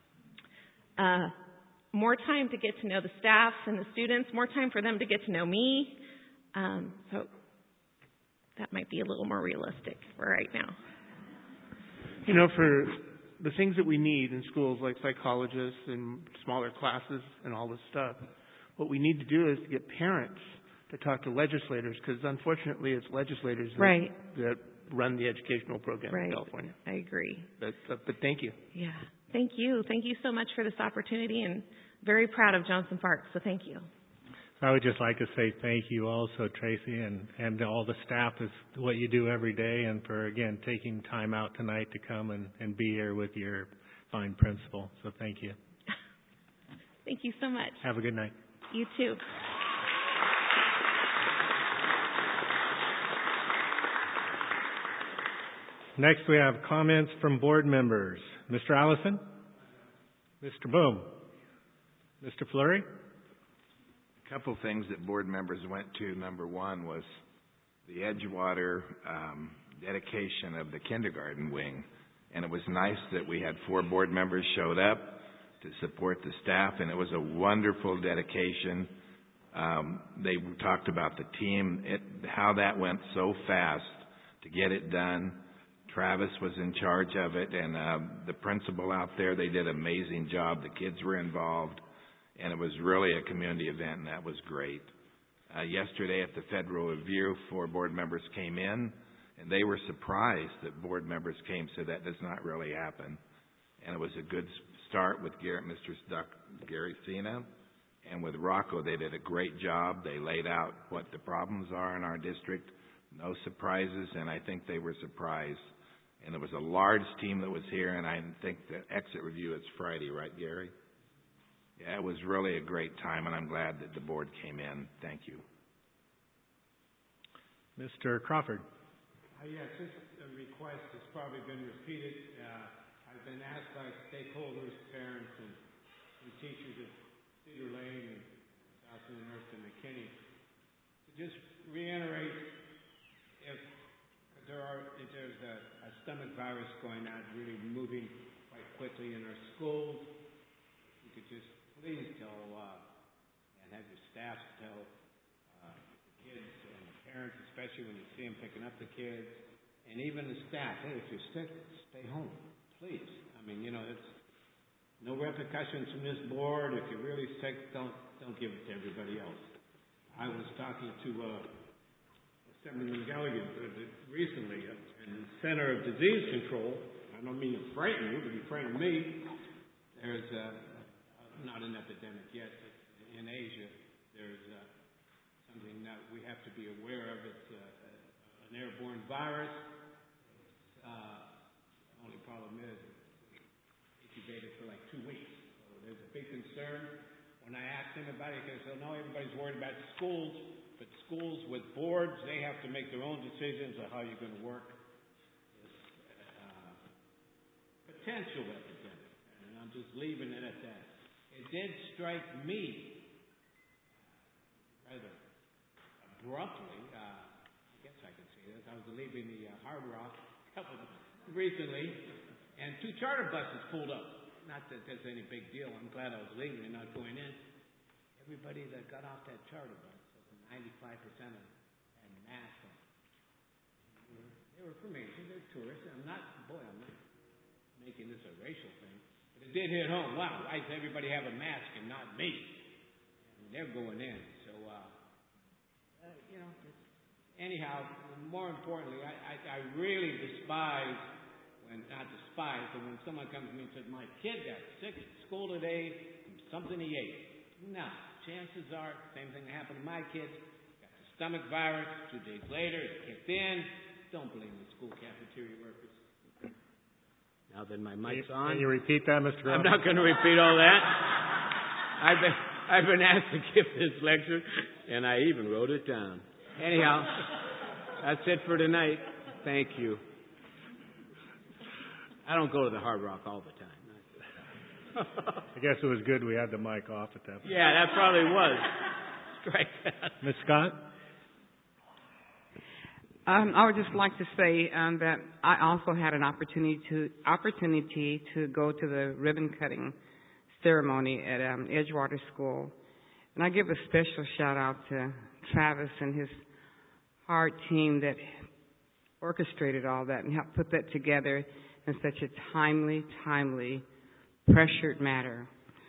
More time to get to know the staff and the students, more time for them to get to know me. So that might be a little more realistic for right now. You know, for the things that we need in schools like psychologists and smaller classes and all this stuff, what we need to do is to get parents to talk to legislators, because unfortunately it's legislators that run the educational program in California. I agree. But thank you. Yeah. Thank you. Thank you so much for this opportunity, and very proud of Johnson Park, so thank you. I would just like to say thank you also, Tracy, and all the staff is what you do every day, and for, again, taking time out tonight to come and be here with your fine principal. So thank you. Thank you so much. Have a good night. You too. Next, we have comments from board members. Mr. Allison? Mr. Boom? Mr. Fleury? A couple things that board members went to. Number one was the Edgewater dedication of the kindergarten wing. And it was nice that we had 4 board members showed up to support the staff, and it was a wonderful dedication. They talked about the team, how that went so fast to get it done. Travis was in charge of it, and the principal out there, they did an amazing job. The kids were involved, and it was really a community event, and that was great. Yesterday at the Federal Review, 4 board members came in, and they were surprised that board members came, so that does not really happen. And it was a good start with Mr. Gary Sena, and with Rocco. They did a great job. They laid out what the problems are in our district. No surprises, and I think they were surprised. And there was a large team that was here, and I think the exit review is Friday, right, Gary? Yeah, it was really a great time, and I'm glad that the board came in. Thank you. Mr. Crawford. Yes, this request has probably been repeated. I've been asked by stakeholders, parents, and teachers at Cedar Lane and South North and McKinney to just reiterate if there's a stomach virus going on, really moving quite quickly in our schools, you could just please tell and have your staff tell the kids and the parents, especially when you see them picking up the kids, and even the staff, hey, if you're sick, stay home, please. I mean, it's no repercussions from this board. If you're really sick, don't give it to everybody else. I was talking to Assemblyman Gallagher recently in the Center of Disease Control. I don't mean to frighten you, but he frightened me. There's not an epidemic yet, but in Asia, there's something that we have to be aware of. It's an airborne virus. The only problem is it's incubated for like 2 weeks. So there's a big concern. When I asked him about it, he said, no, everybody's worried about schools, but schools with boards, they have to make their own decisions on how you're going to work this potential epidemic. And I'm just leaving it at that. It did strike me rather abruptly. I guess I can say this. I was leaving the Hard Rock recently, and 2 charter buses pulled up. Not that that's any big deal. I'm glad I was leaving and not going in. Everybody that got off that charter bus, 95% of them had masks on. They were from Asia. They're tourists. I'm not making this a racial thing, but it did hit home. Wow, why does everybody have a mask and not me? And they're going in. So, anyhow, more importantly, I really despise but when someone comes to me and says, my kid got sick at school today from something he ate. No, chances are, same thing happened to my kids. Got the stomach virus, 2 days later, it kicked in. Don't blame the school cafeteria workers. Now that my mic's on. Can you repeat that, Mr. Brown? I'm not going to repeat all that. I've been asked to give this lecture, and I even wrote it down. Anyhow, that's it for tonight. Thank you. I don't go to the Hard Rock all the time. I guess it was good we had the mic off at that point. Yeah, that probably was. Strike that. Ms. Scott? I would just like to say that I also had an opportunity to go to the ribbon cutting ceremony at Edgewater School. And I give a special shout out to Travis and his hard team that orchestrated all that and helped put that together in such a timely, pressured matter.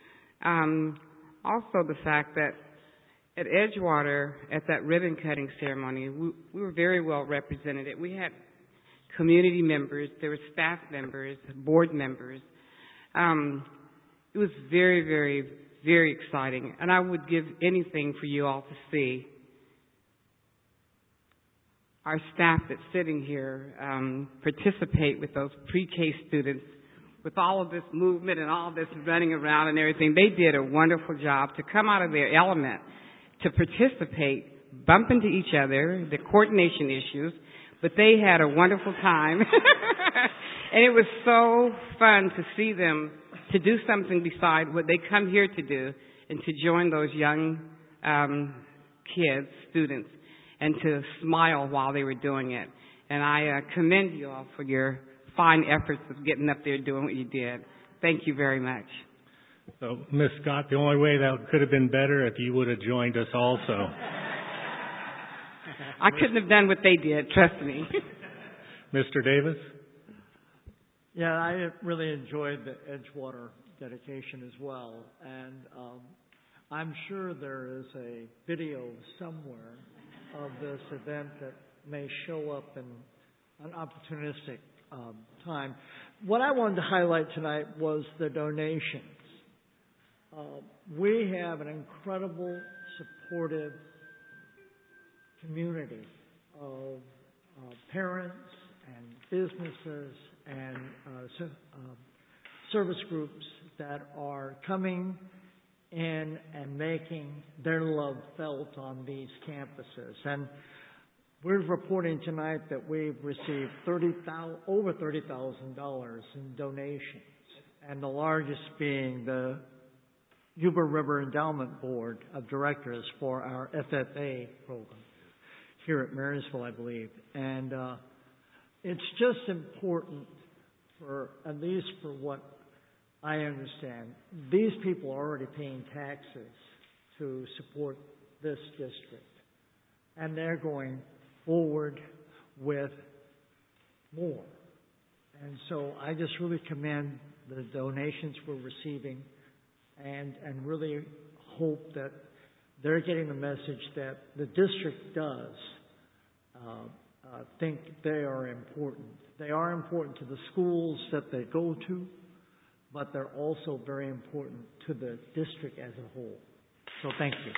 Also the fact that at Edgewater, at that ribbon cutting ceremony, we were very well represented. We had community members, there were staff members, board members. It was very, very, very exciting. And I would give anything for you all to see our staff that's sitting here participate with those pre-K students with all of this movement and all this running around and everything. They did a wonderful job to come out of their element, to participate, bump into each other, the coordination issues, but they had a wonderful time. And it was so fun to see them to do something beside what they come here to do and to join those young kids, students, and to smile while they were doing it. And I commend you all for your fine efforts of getting up there doing what you did. Thank you very much. So, Ms. Scott, the only way that could have been better if you would have joined us also. I couldn't have done what they did, trust me. Mr. Davis? Yeah, I really enjoyed the Edgewater dedication as well. And I'm sure there is a video somewhere of this event that may show up in an opportunistic time. What I wanted to highlight tonight was the donations. We have an incredible, supportive community of parents and businesses and service groups that are coming in and making their love felt on these campuses. And we're reporting tonight that we've received over $30,000 in donations, and the largest being the Yuba River Endowment Board of Directors for our FFA program here at Marysville, I believe. And it's just important for, at least for what I understand, these people are already paying taxes to support this district. And they're going forward with more. And so I just really commend the donations we're receiving and really hope that they're getting the message that the district does think they are important. They are important to the schools that they go to, but they're also very important to the district as a whole. So thank you.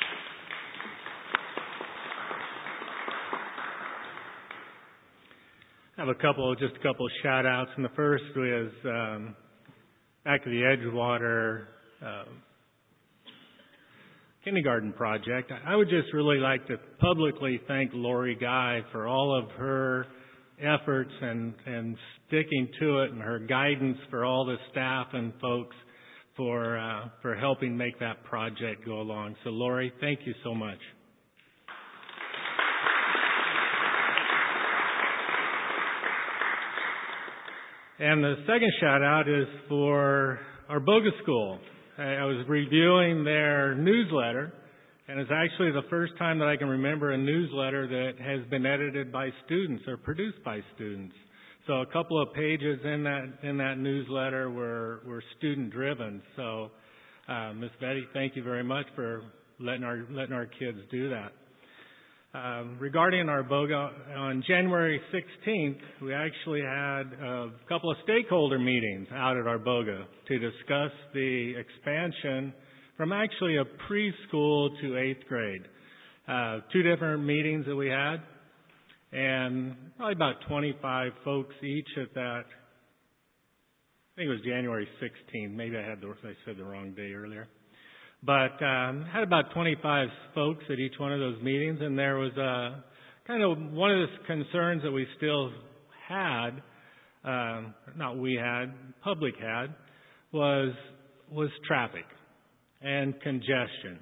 I have a couple shout outs, and the first was back to the Edgewater kindergarten project. I would just really like to publicly thank Lori Guy for all of her efforts and sticking to it, and her guidance for all the staff and folks for helping make that project go along. So Lori, thank you so much. And the second shout out is for our Boga School. I was reviewing their newsletter, and it's actually the first time that I can remember a newsletter that has been edited by students or produced by students. So a couple of pages in that newsletter were student driven. So Ms. Betty, thank you very much for letting our kids do that. Regarding our BOGA, on January 16th, we actually had a couple of stakeholder meetings out at our BOGA to discuss the expansion from actually a preschool to 8th grade. 2 different meetings that we had, and probably about 25 folks each at that. I think it was January 16th. Maybe I said the wrong day earlier. But had about 25 folks at each one of those meetings, and there was kind of one of the concerns that we still had, public had, was traffic and congestion.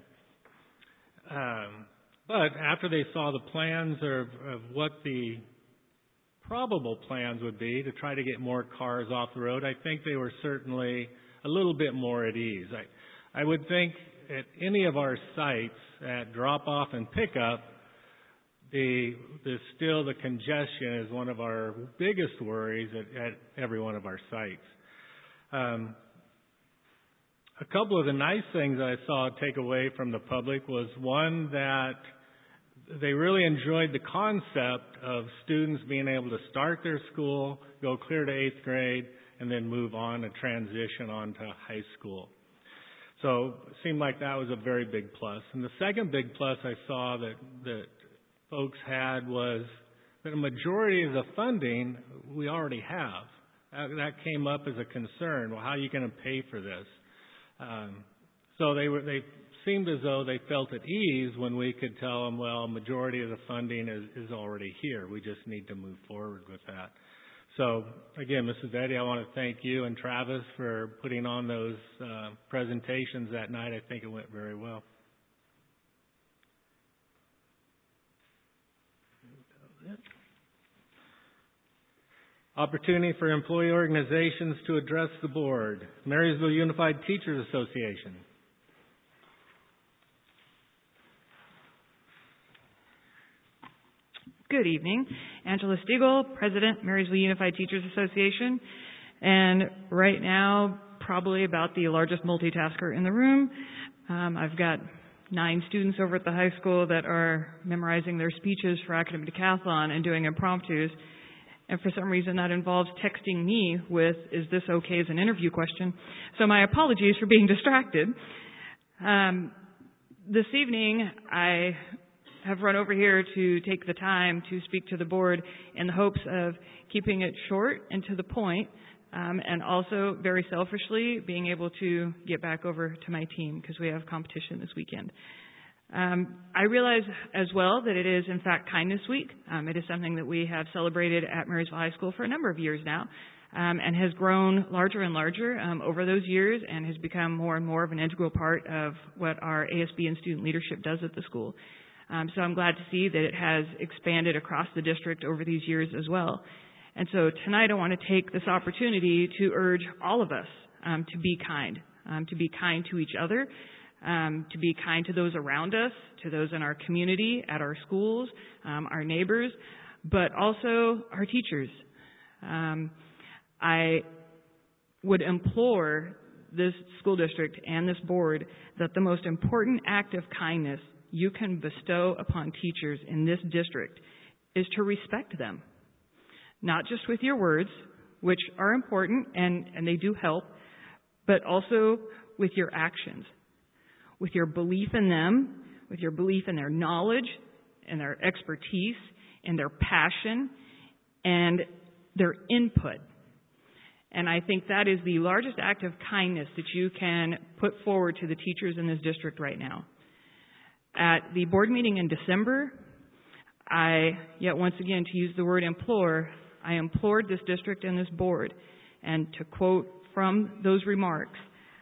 But after they saw the plans of what the probable plans would be to try to get more cars off the road, I think they were certainly a little bit more at ease. I would think at any of our sites, at drop-off and pickup, the congestion is one of our biggest worries at every one of our sites. A couple of the nice things I saw take away from the public was, one, that they really enjoyed the concept of students being able to start their school, go clear to 8th grade, and then move on and transition on to high school. So it seemed like that was a very big plus. And the second big plus I saw that folks had was that a majority of the funding we already have. That came up as a concern. Well, how are you going to pay for this? So they seemed as though they felt at ease when we could tell them, well, a majority of the funding is already here. We just need to move forward with that. So, again, Mrs. Betty, I want to thank you and Travis for putting on those presentations that night. I think it went very well. Opportunity for employee organizations to address the board. Marysville Unified Teachers Association. Good evening. Angela Stiegel, President, Marysville Unified Teachers Association. And right now, probably about the largest multitasker in the room. I've got 9 students over at the high school that are memorizing their speeches for academic decathlon and doing impromptus. And for some reason, that involves texting me with, is this okay as an interview question? So my apologies for being distracted. This evening, I have run over here to take the time to speak to the board in the hopes of keeping it short and to the point, and also very selfishly being able to get back over to my team because we have competition this weekend. I realize as well that it is in fact Kindness Week. It is something that we have celebrated at Marysville High School for a number of years now, and has grown larger and larger over those years and has become more and more of an integral part of what our ASB and student leadership does at the school. So I'm glad to see that it has expanded across the district over these years as well. And so tonight I want to take this opportunity to urge all of us to be kind to each other, to be kind to those around us, to those in our community, at our schools, our neighbors, but also our teachers. I would implore this school district and this board that the most important act of kindness you can bestow upon teachers in this district is to respect them. Not just with your words, which are important and they do help, but also with your actions. with your belief in them, with your belief in their knowledge and their expertise and their passion and their input. And I think that is the largest act of kindness that you can put forward to the teachers in this district right now. At the board meeting in December, yet once again, to use the word implore, I implored this district and this board, and to quote from those remarks,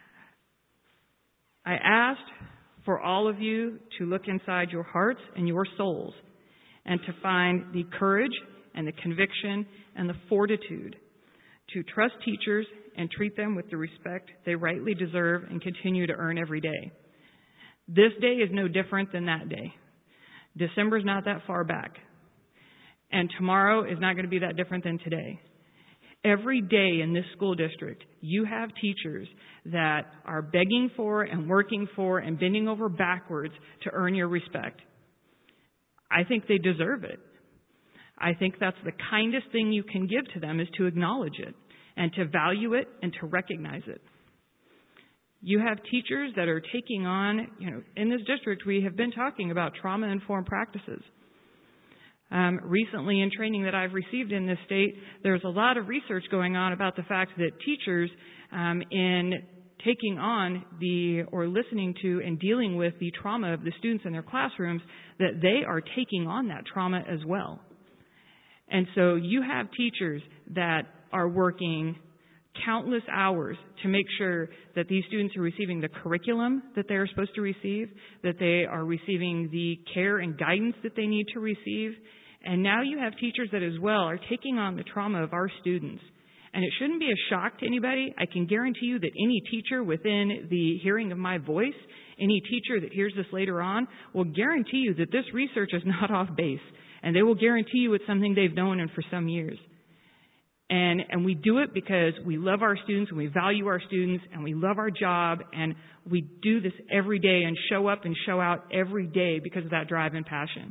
I asked for all of you to look inside your hearts and your souls and to find the courage and the conviction and the fortitude to trust teachers and treat them with the respect they rightly deserve and continue to earn every day. This day is no different than that day. December's not that far back. And tomorrow is not going to be that different than today. Every day in this school district, you have teachers that are begging for and working for and bending over backwards to earn your respect. I think they deserve it. I think that's the kindest thing you can give to them is to acknowledge it and to value it and to recognize it. You have teachers that are taking on, in this district we have been talking about trauma-informed practices. Recently in training that I've received in this state, there's a lot of research going on about the fact that teachers in taking on or listening to and dealing with the trauma of the students in their classrooms, that they are taking on that trauma as well. And so you have teachers that are working countless hours to make sure that these students are receiving the curriculum that they are supposed to receive, that they are receiving the care and guidance that they need to receive. And now you have teachers that as well are taking on the trauma of our students. And it shouldn't be a shock to anybody. I can guarantee you that any teacher within the hearing of my voice, any teacher that hears this later on, will guarantee you that this research is not off base. And they will guarantee you it's something they've known for some years. And we do it because we love our students and we value our students and we love our job, and we do this every day and show up and show out every day because of that drive and passion.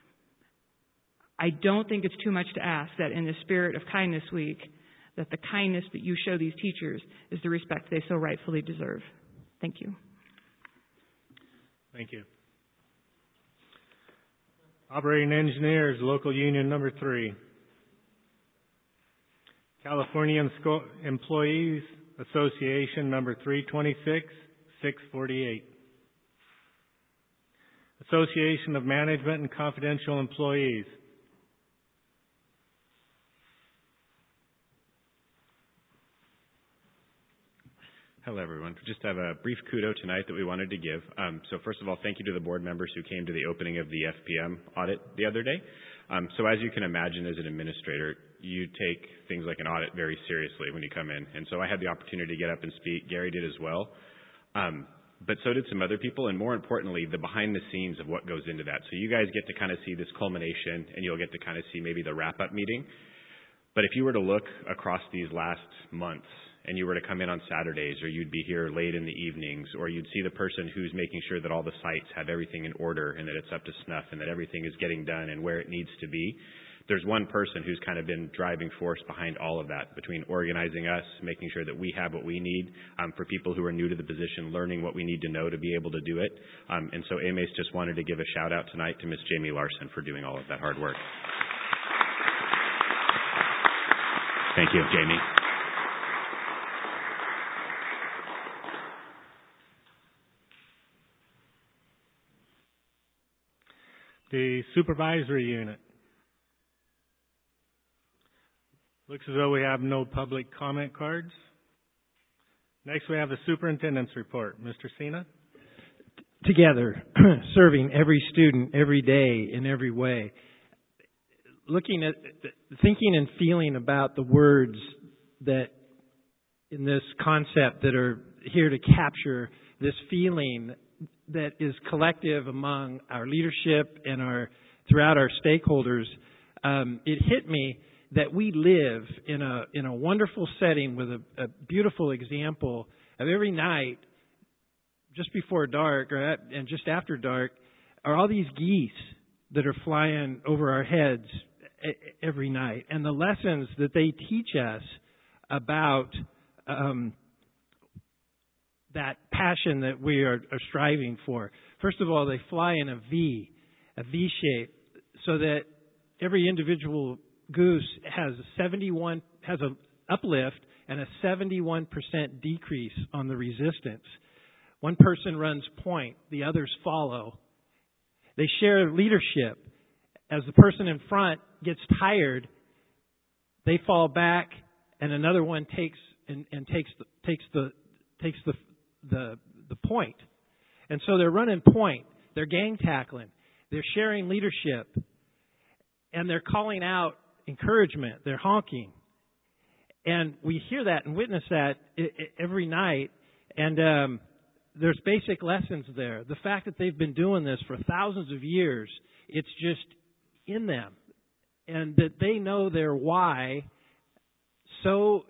I don't think it's too much to ask that in the spirit of Kindness Week, that the kindness that you show these teachers is the respect they so rightfully deserve. Thank you. Thank you. Operating Engineers, Local Union Number 3. California Employees Association Number 326, 648. Association of Management and Confidential Employees. Hello, everyone. Just have a brief kudo tonight that we wanted to give. So first of all, thank you to the board members who came to the opening of the FPM audit the other day. So as you can imagine, as an administrator, you take things like an audit very seriously when you come in. And so I had the opportunity to get up and speak. Gary did as well. But so did some other people, and more importantly, the behind the scenes of what goes into that. So you guys get to kind of see this culmination, and you'll get to kind of see maybe the wrap-up meeting. But if you were to look across these last months, and you were to come in on Saturdays, or you'd be here late in the evenings, or you'd see the person who's making sure that all the sites have everything in order and that it's up to snuff and that everything is getting done and where it needs to be. There's one person who's kind of been driving force behind all of that, between organizing us, making sure that we have what we need, for people who are new to the position, learning what we need to know to be able to do it. And so AMACE just wanted to give a shout out tonight to Ms. Jamie Larson for doing all of that hard work. Thank you, Jamie. The Supervisory Unit. Looks as though we have no public comment cards. Next, we have the Superintendent's Report. Mr. Sina? Together, serving every student every day in every way. Looking at, thinking and feeling about the words that in this concept that are here to capture this feeling that is collective among our leadership and throughout our stakeholders, it hit me that we live in a wonderful setting with a beautiful example of every night, just before dark and just after dark, are all these geese that are flying over our heads every night, and the lessons that they teach us about that passion that we are striving for. First of all, they fly in a V shape, so that every individual goose has an uplift and a 71% decrease on the resistance. One person runs point, the others follow. They share leadership. As the person in front gets tired, they fall back, and another one takes the point. And so they're running point. They're gang tackling. They're sharing leadership. And they're calling out encouragement. They're honking. And we hear that and witness that every night. And there's basic lessons there. The fact that they've been doing this for thousands of years, it's just in them. And that they know their why so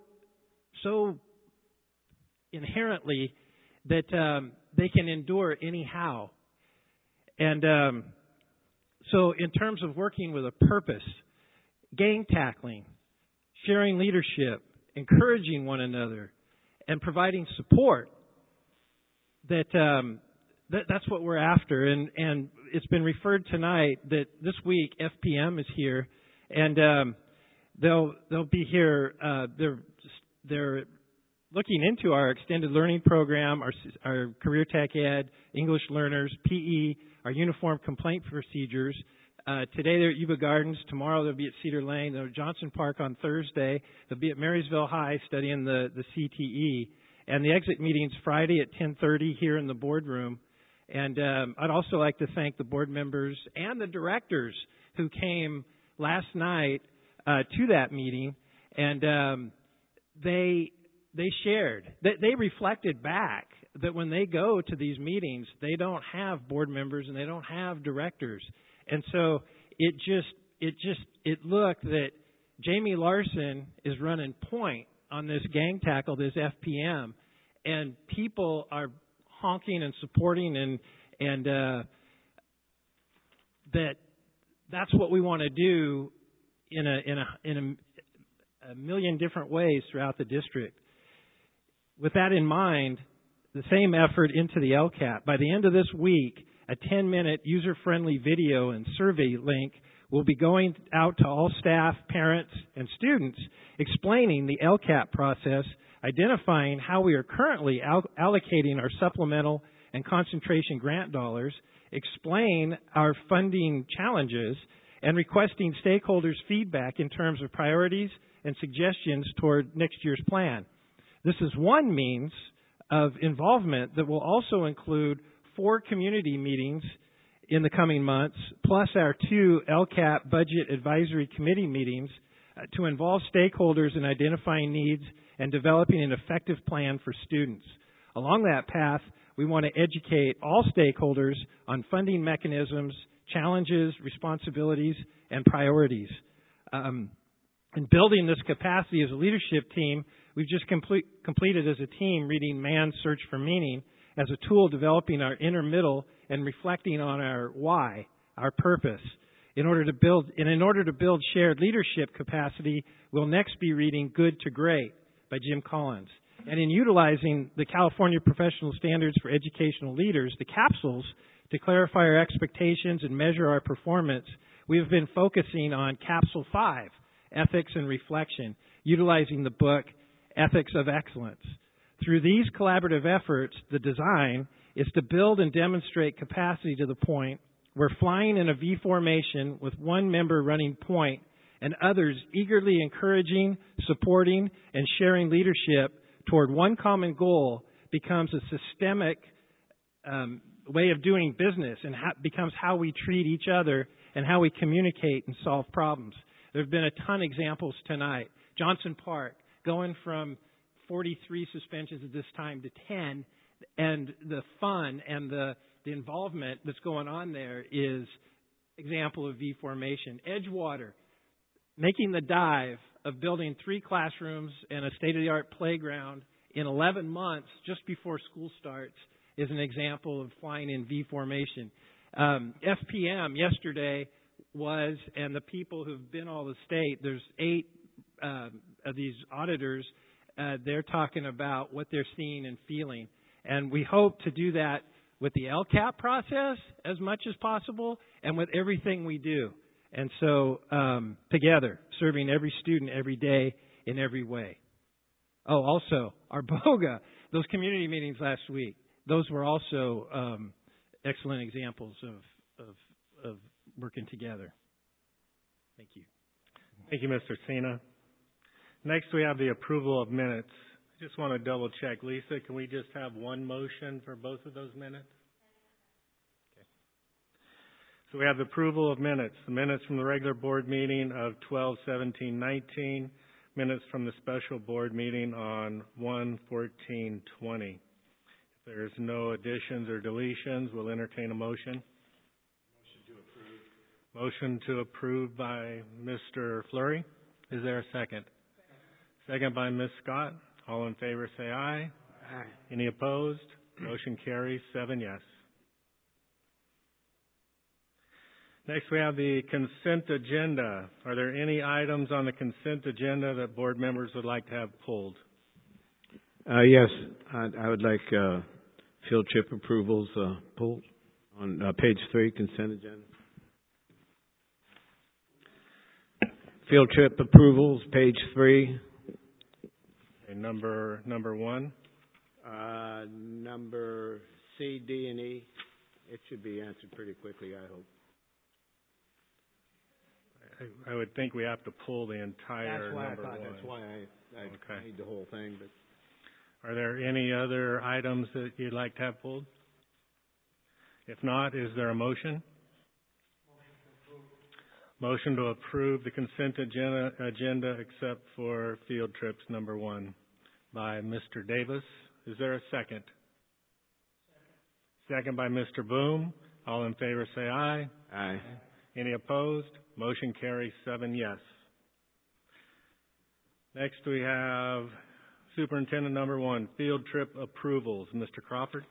inherently that they can endure anyhow. And so in terms of working with a purpose, gang tackling, sharing leadership, encouraging one another, and providing support, that's what we're after. And it's been referred tonight that this week FPM is here, and they'll be here. They're looking into our extended learning program, our career tech ed, English learners, PE, our uniform complaint procedures. Today they're at Yuba Gardens. Tomorrow they'll be at Cedar Lane. They're at Johnson Park on Thursday. They'll be at Marysville High studying the CTE. And the exit meeting's Friday at 10:30 here in the boardroom. And I'd also like to thank the board members and the directors who came last night to that meeting. And they shared. They reflected back that when they go to these meetings, they don't have board members and they don't have directors. And so it looked that Jamie Larson is running point on this gang tackle, this FPM, and people are honking and supporting, and that's what we want to do in a million different ways throughout the district. With that in mind, the same effort into the LCAP. By the end of this week, a 10-minute user-friendly video and survey link will be going out to all staff, parents, and students explaining the LCAP process, identifying how we are currently allocating our supplemental and concentration grant dollars, explain our funding challenges, and requesting stakeholders' feedback in terms of priorities and suggestions toward next year's plan. This is one means of involvement that will also include 4 community meetings in the coming months, plus our 2 LCAP Budget Advisory Committee meetings to involve stakeholders in identifying needs and developing an effective plan for students. Along that path, we want to educate all stakeholders on funding mechanisms, challenges, responsibilities, and priorities. In building this capacity as a leadership team, we've just completed as a team reading Man's Search for Meaning as a tool developing our inner middle and reflecting on our why, our purpose. In order to build shared leadership capacity, we'll next be reading Good to Great by Jim Collins. And in utilizing the California Professional Standards for Educational Leaders, the capsules, to clarify our expectations and measure our performance, we have been focusing on Capsule 5, Ethics and Reflection, utilizing the book Ethics of Excellence. Through these collaborative efforts, the design is to build and demonstrate capacity to the point where flying in a V formation with one member running point and others eagerly encouraging, supporting, and sharing leadership toward one common goal becomes a systemic way of doing business and becomes how we treat each other and how we communicate and solve problems. There have been a ton of examples tonight. Johnson Park, going from 43 suspensions at this time to 10, and the fun and the involvement that's going on there is example of V formation. Edgewater, making the dive of building 3 classrooms and a state-of-the-art playground in 11 months just before school starts is an example of flying in V formation. FPM yesterday was, and the people who've been all the state, there's 8 of these auditors, they're talking about what they're seeing and feeling. And we hope to do that with the LCAP process as much as possible and with everything we do. And so together, serving every student every day in every way. Oh, also, our BOGA, those community meetings last week, those were also excellent examples of working together. Thank you. Thank you, Mr. Sina. Next, we have the approval of minutes. I just want to double check. Lisa, can we just have one motion for both of those minutes? Okay. So we have the approval of minutes. The minutes from the regular board meeting of 12/17/19, minutes from the special board meeting on 1/14/20. If there's no additions or deletions, we'll entertain a motion. Motion to approve by Mr. Fleury. Is there a second? Second by Ms. Scott. All in favor say aye. Aye. Any opposed? Motion carries 7 yes. Next we have the consent agenda. Are there any items on the consent agenda that board members would like to have pulled? Yes, I would like field trip approvals pulled on page 3, consent agenda. Field trip approvals, page 3. Okay, number 1. Number C, D, and E. It should be answered pretty quickly, I hope. I would think we have to pull the entire That's why number I thought. 1. That's why I Okay. made the whole thing. But are there any other items that you'd like to have pulled? If not, is there a motion? Motion to approve the consent agenda except for field trips number 1 by Mr. Davis. Is there a second? Second by Mr. Boom. All in favor say aye. Aye. Any opposed? Motion carries 7 yes. Next we have Superintendent number 1, field trip approvals. Mr. Crawford?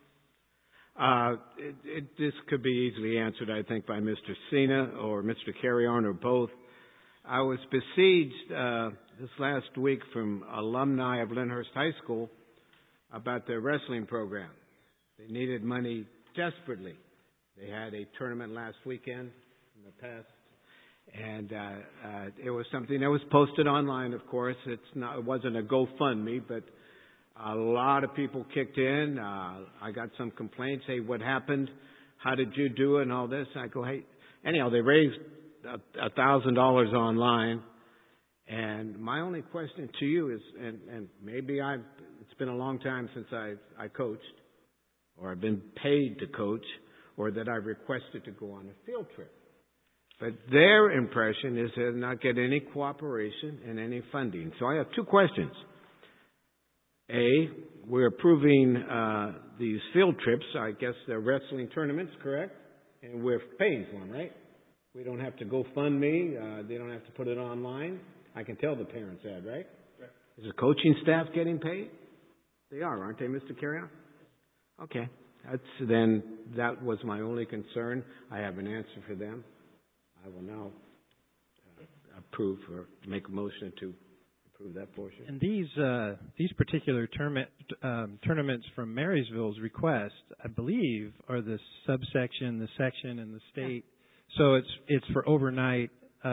This could be easily answered, I think, by Mr. Sina or Mr. Carrion or both. I was besieged this last week from alumni of Lyndhurst High School about their wrestling program. They needed money desperately. They had a tournament last weekend in the past, and it was something that was posted online, of course. It wasn't a GoFundMe, but a lot of people kicked in. I got some complaints. Hey, what happened? How did you do it? And all this. I go, hey. Anyhow, they raised $1,000 online. And my only question to you is, and maybe it's been a long time since I coached, or I've been paid to coach, or that I requested to go on a field trip. But their impression is to not get any cooperation and any funding. So I have 2 questions. A, we're approving these field trips. I guess they're wrestling tournaments, correct? And we're paying for them, right? We don't have to go fund me. They don't have to put it online. I can tell the parents that, right? Is the coaching staff getting paid? They are, aren't they, Mr. Carrion? Okay. That was my only concern. I have an answer for them. I will now approve or make a motion to approve that portion. And these particular tournaments from Marysville's request, I believe, are the subsection, the section, and the state. So it's for overnight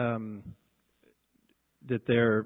that they're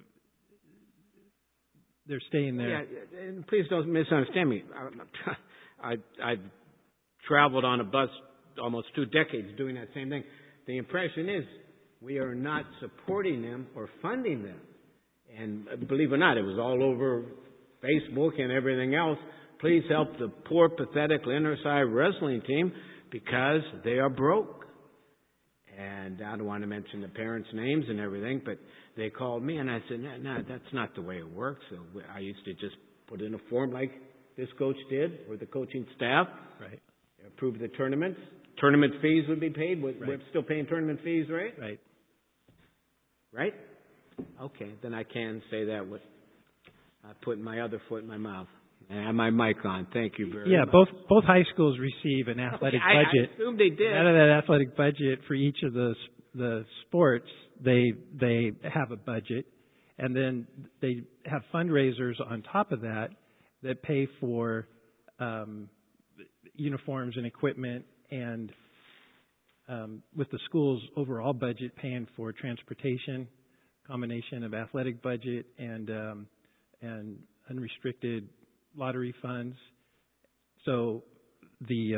staying there. Yeah, and please don't misunderstand me. I've traveled on a bus almost 2 decades doing that same thing. The impression is we are not supporting them or funding them. And believe it or not, it was all over Facebook and everything else. Please help the poor, pathetic Lyndhurst wrestling team because they are broke. And I don't want to mention the parents' names and everything, but they called me and I said, no, that's not the way it works. So I used to just put in a form like this coach did, or the coaching staff. Right. Approve the tournaments. Tournament fees would be paid. We're Right. still paying tournament fees, right? Right. Right? Okay, then I can say that with putting my other foot in my mouth. And I have my mic on. Thank you very much. Yeah, both high schools receive an athletic budget. I assumed they did. Out of that athletic budget for each of the sports, they have a budget, and then they have fundraisers on top of that pay for uniforms and equipment, and with the school's overall budget paying for transportation, combination of athletic budget and unrestricted lottery funds. So the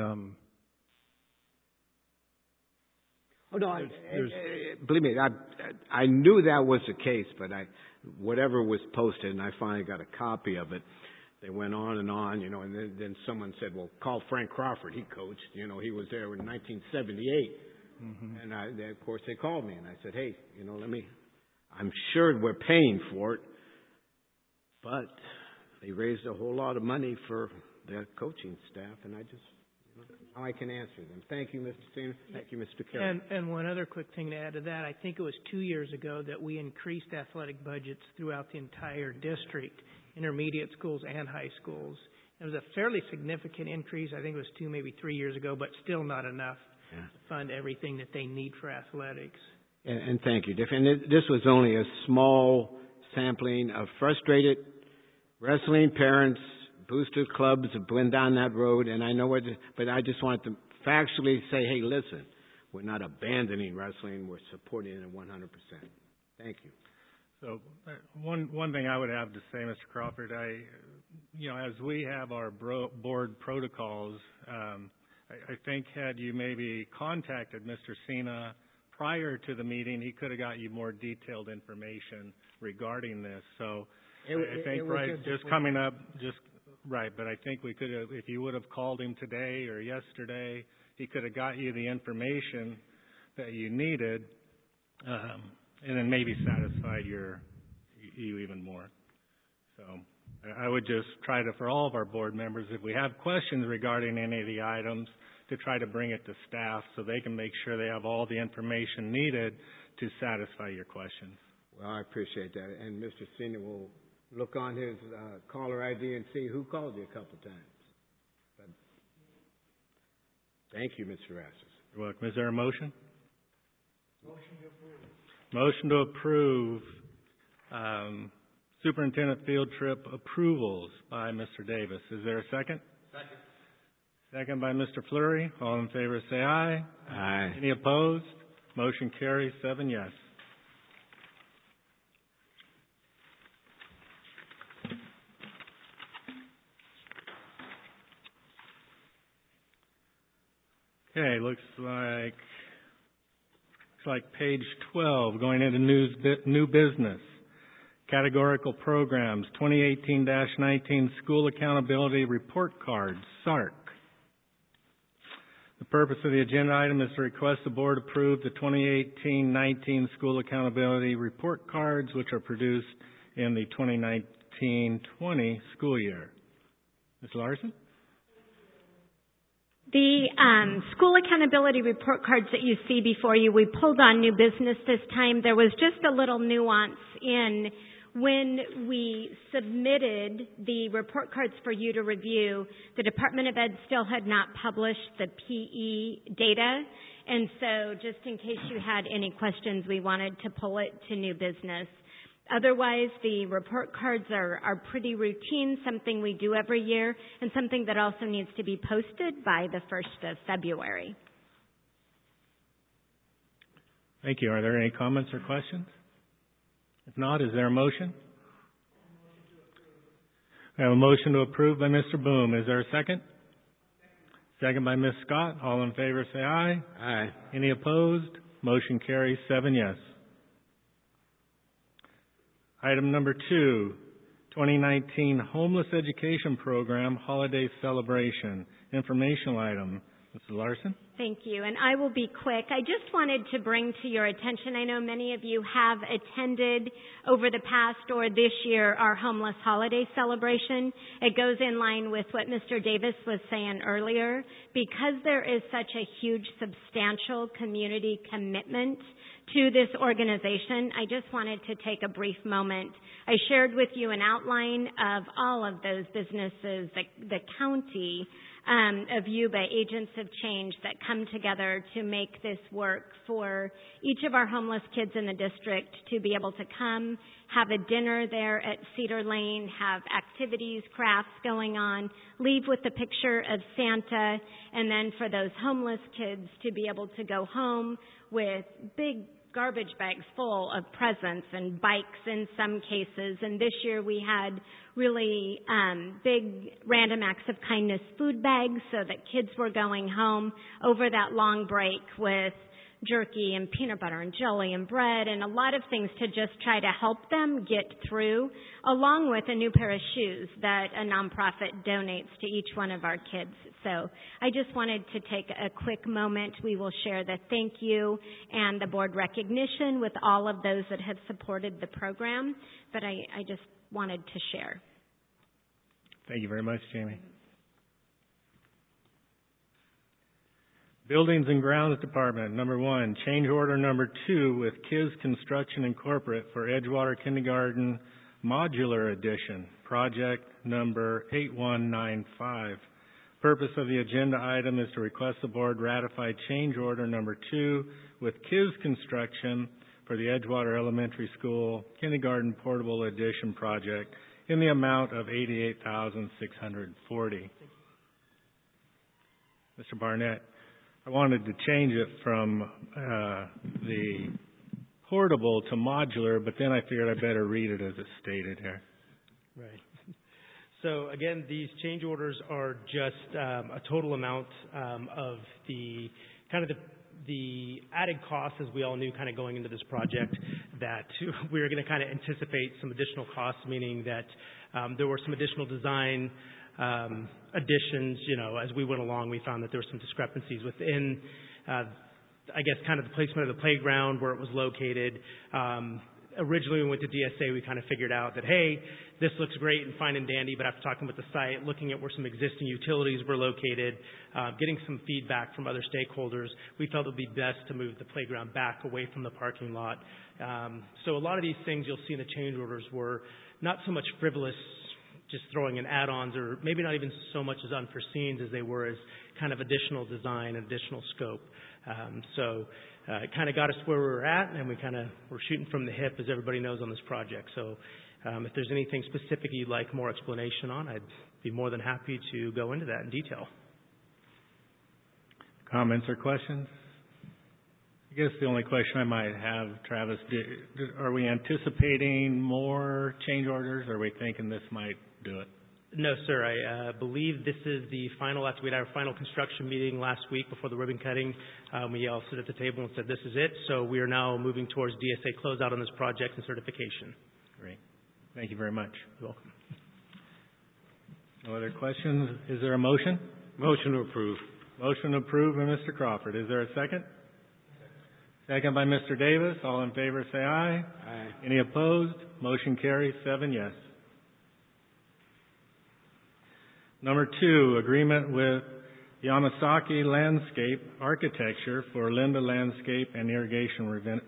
believe me, I knew that was the case, but whatever was posted, and I finally got a copy of it. They went on, and then someone said, "Well, call Frank Crawford. He coached. He was there in 1978." Mm-hmm. And of course, they called me, and I said, "Hey, I'm sure we're paying for it, but they raised a whole lot of money for their coaching staff, and I just." How I can answer them. Thank you, Mr. Steiner. Thank you, Mr. Carey. And one other quick thing to add to that, I think it was 2 years ago that we increased athletic budgets throughout the entire district, intermediate schools and high schools. It was a fairly significant increase. I think it was 2, maybe 3 years ago, but still not enough to fund everything that they need for athletics. And thank you, Diff. And this was only a small sampling of frustrated wrestling parents. Booster clubs have been down that road, and I know but I just wanted to factually say, hey, listen, we're not abandoning wrestling, we're supporting it 100%. Thank you. So one thing I would have to say, Mr. Crawford, as we have our board protocols, I think had you maybe contacted Mr. Sina prior to the meeting, he could have got you more detailed information regarding this. So I think just coming up, right, but I think we could have, if you would have called him today or yesterday, he could have got you the information that you needed, and then maybe satisfied you even more. So I would just try to, for all of our board members, if we have questions regarding any of the items, to try to bring it to staff so they can make sure they have all the information needed to satisfy your questions. Well, I appreciate that. And Mr. Senior will look on his caller ID and see who called you a couple times. But thank you, Mr. Rassus. You're welcome. Is there a motion? Motion to approve. Motion to approve superintendent field trip approvals by Mr. Davis. Is there a second? Second. Second by Mr. Fleury. All in favor say aye. Aye. Any opposed? Motion carries 7 yes. Okay, looks like page 12, going into new business. Categorical programs, 2018-19 School Accountability Report Cards, SARC. The purpose of the agenda item is to request the board approve the 2018-19 School Accountability Report Cards, which are produced in the 2019-20 school year. Ms. Larson? The school accountability report cards that you see before you, we pulled on new business this time. There was just a little nuance in when we submitted the report cards for you to review. The Department of Ed still had not published the PE data. And so just in case you had any questions, we wanted to pull it to new business. Otherwise, the report cards are pretty routine, something we do every year, and something that also needs to be posted by the 1st of February. Thank you. Are there any comments or questions? If not, is there a motion? We have a motion to approve by Mr. Boom. Is there a second? Second by Ms. Scott. All in favor say aye. Aye. Any opposed? Motion carries 7 yes. Item number 2, 2019 Homeless Education Program Holiday Celebration. Informational item. Mrs. Larson? Thank you, and I will be quick. I just wanted to bring to your attention, I know many of you have attended over the past or this year our homeless holiday celebration. It goes in line with what Mr. Davis was saying earlier. Because there is such a huge, substantial community commitment to this organization, I just wanted to take a brief moment. I shared with you an outline of all of those businesses, the county of Yuba, Agents of Change, that come together to make this work for each of our homeless kids in the district to be able to come have a dinner there at Cedar Lane, have activities, crafts going on, leave with a picture of Santa, and then for those homeless kids to be able to go home with big garbage bags full of presents and bikes in some cases. And this year we had really big random acts of kindness food bags so that kids were going home over that long break with jerky and peanut butter and jelly and bread and a lot of things to just try to help them get through, along with a new pair of shoes that a nonprofit donates to each one of our kids. So I just wanted to take a quick moment. We will share the thank you and the board recognition with all of those that have supported the program, but I just wanted to share. Thank you very much, Jamie. Buildings and Grounds Department, number 1, change order number 2 with KIZ Construction Incorporated for Edgewater Kindergarten Modular Addition, project number 8195. Purpose of the agenda item is to request the board ratify change order number 2 with KIZ Construction for the Edgewater Elementary School Kindergarten Portable Addition project in the amount of $88,640. Mr. Barnett. I wanted to change it from the portable to modular, but then I figured I better read it as it's stated here. Right. So again, these change orders are just a total amount of the kind of the added costs, as we all knew kind of going into this project, that we were going to kind of anticipate some additional costs, meaning that there were some additional design additions. As we went along, we found that there were some discrepancies within, I guess, kind of the placement of the playground, where it was located. Originally, when we went to DSA, we kind of figured out that, hey, this looks great and fine and dandy, but after talking with the site, looking at where some existing utilities were located, getting some feedback from other stakeholders, we felt it would be best to move the playground back away from the parking lot. So a lot of these things you'll see in the change orders were not so much frivolous, just throwing in add-ons, or maybe not even so much as unforeseen as they were as kind of additional design, additional scope. So it kind of got us where we were at, and we're shooting from the hip, as everybody knows, on this project. So if there's anything specific you'd like more explanation on, I'd be more than happy to go into that in detail. Comments or questions? I guess the only question I might have, Travis, are we anticipating more change orders, or are we thinking this might do it? No, sir. I believe this is the final, after we had our final construction meeting last week before the ribbon cutting, we all stood at the table and said, this is it. So we are now moving towards DSA closeout on this project and certification. Great. Thank you very much. You're welcome. No other questions? Is there a motion? Motion to approve. Motion to approve by Mr. Crawford. Is there a second? Second by Mr. Davis. All in favor say aye. Aye. Any opposed? Motion carries 7 yes. Number 2, agreement with Yamasaki Landscape Architecture for Linda Landscape and Irrigation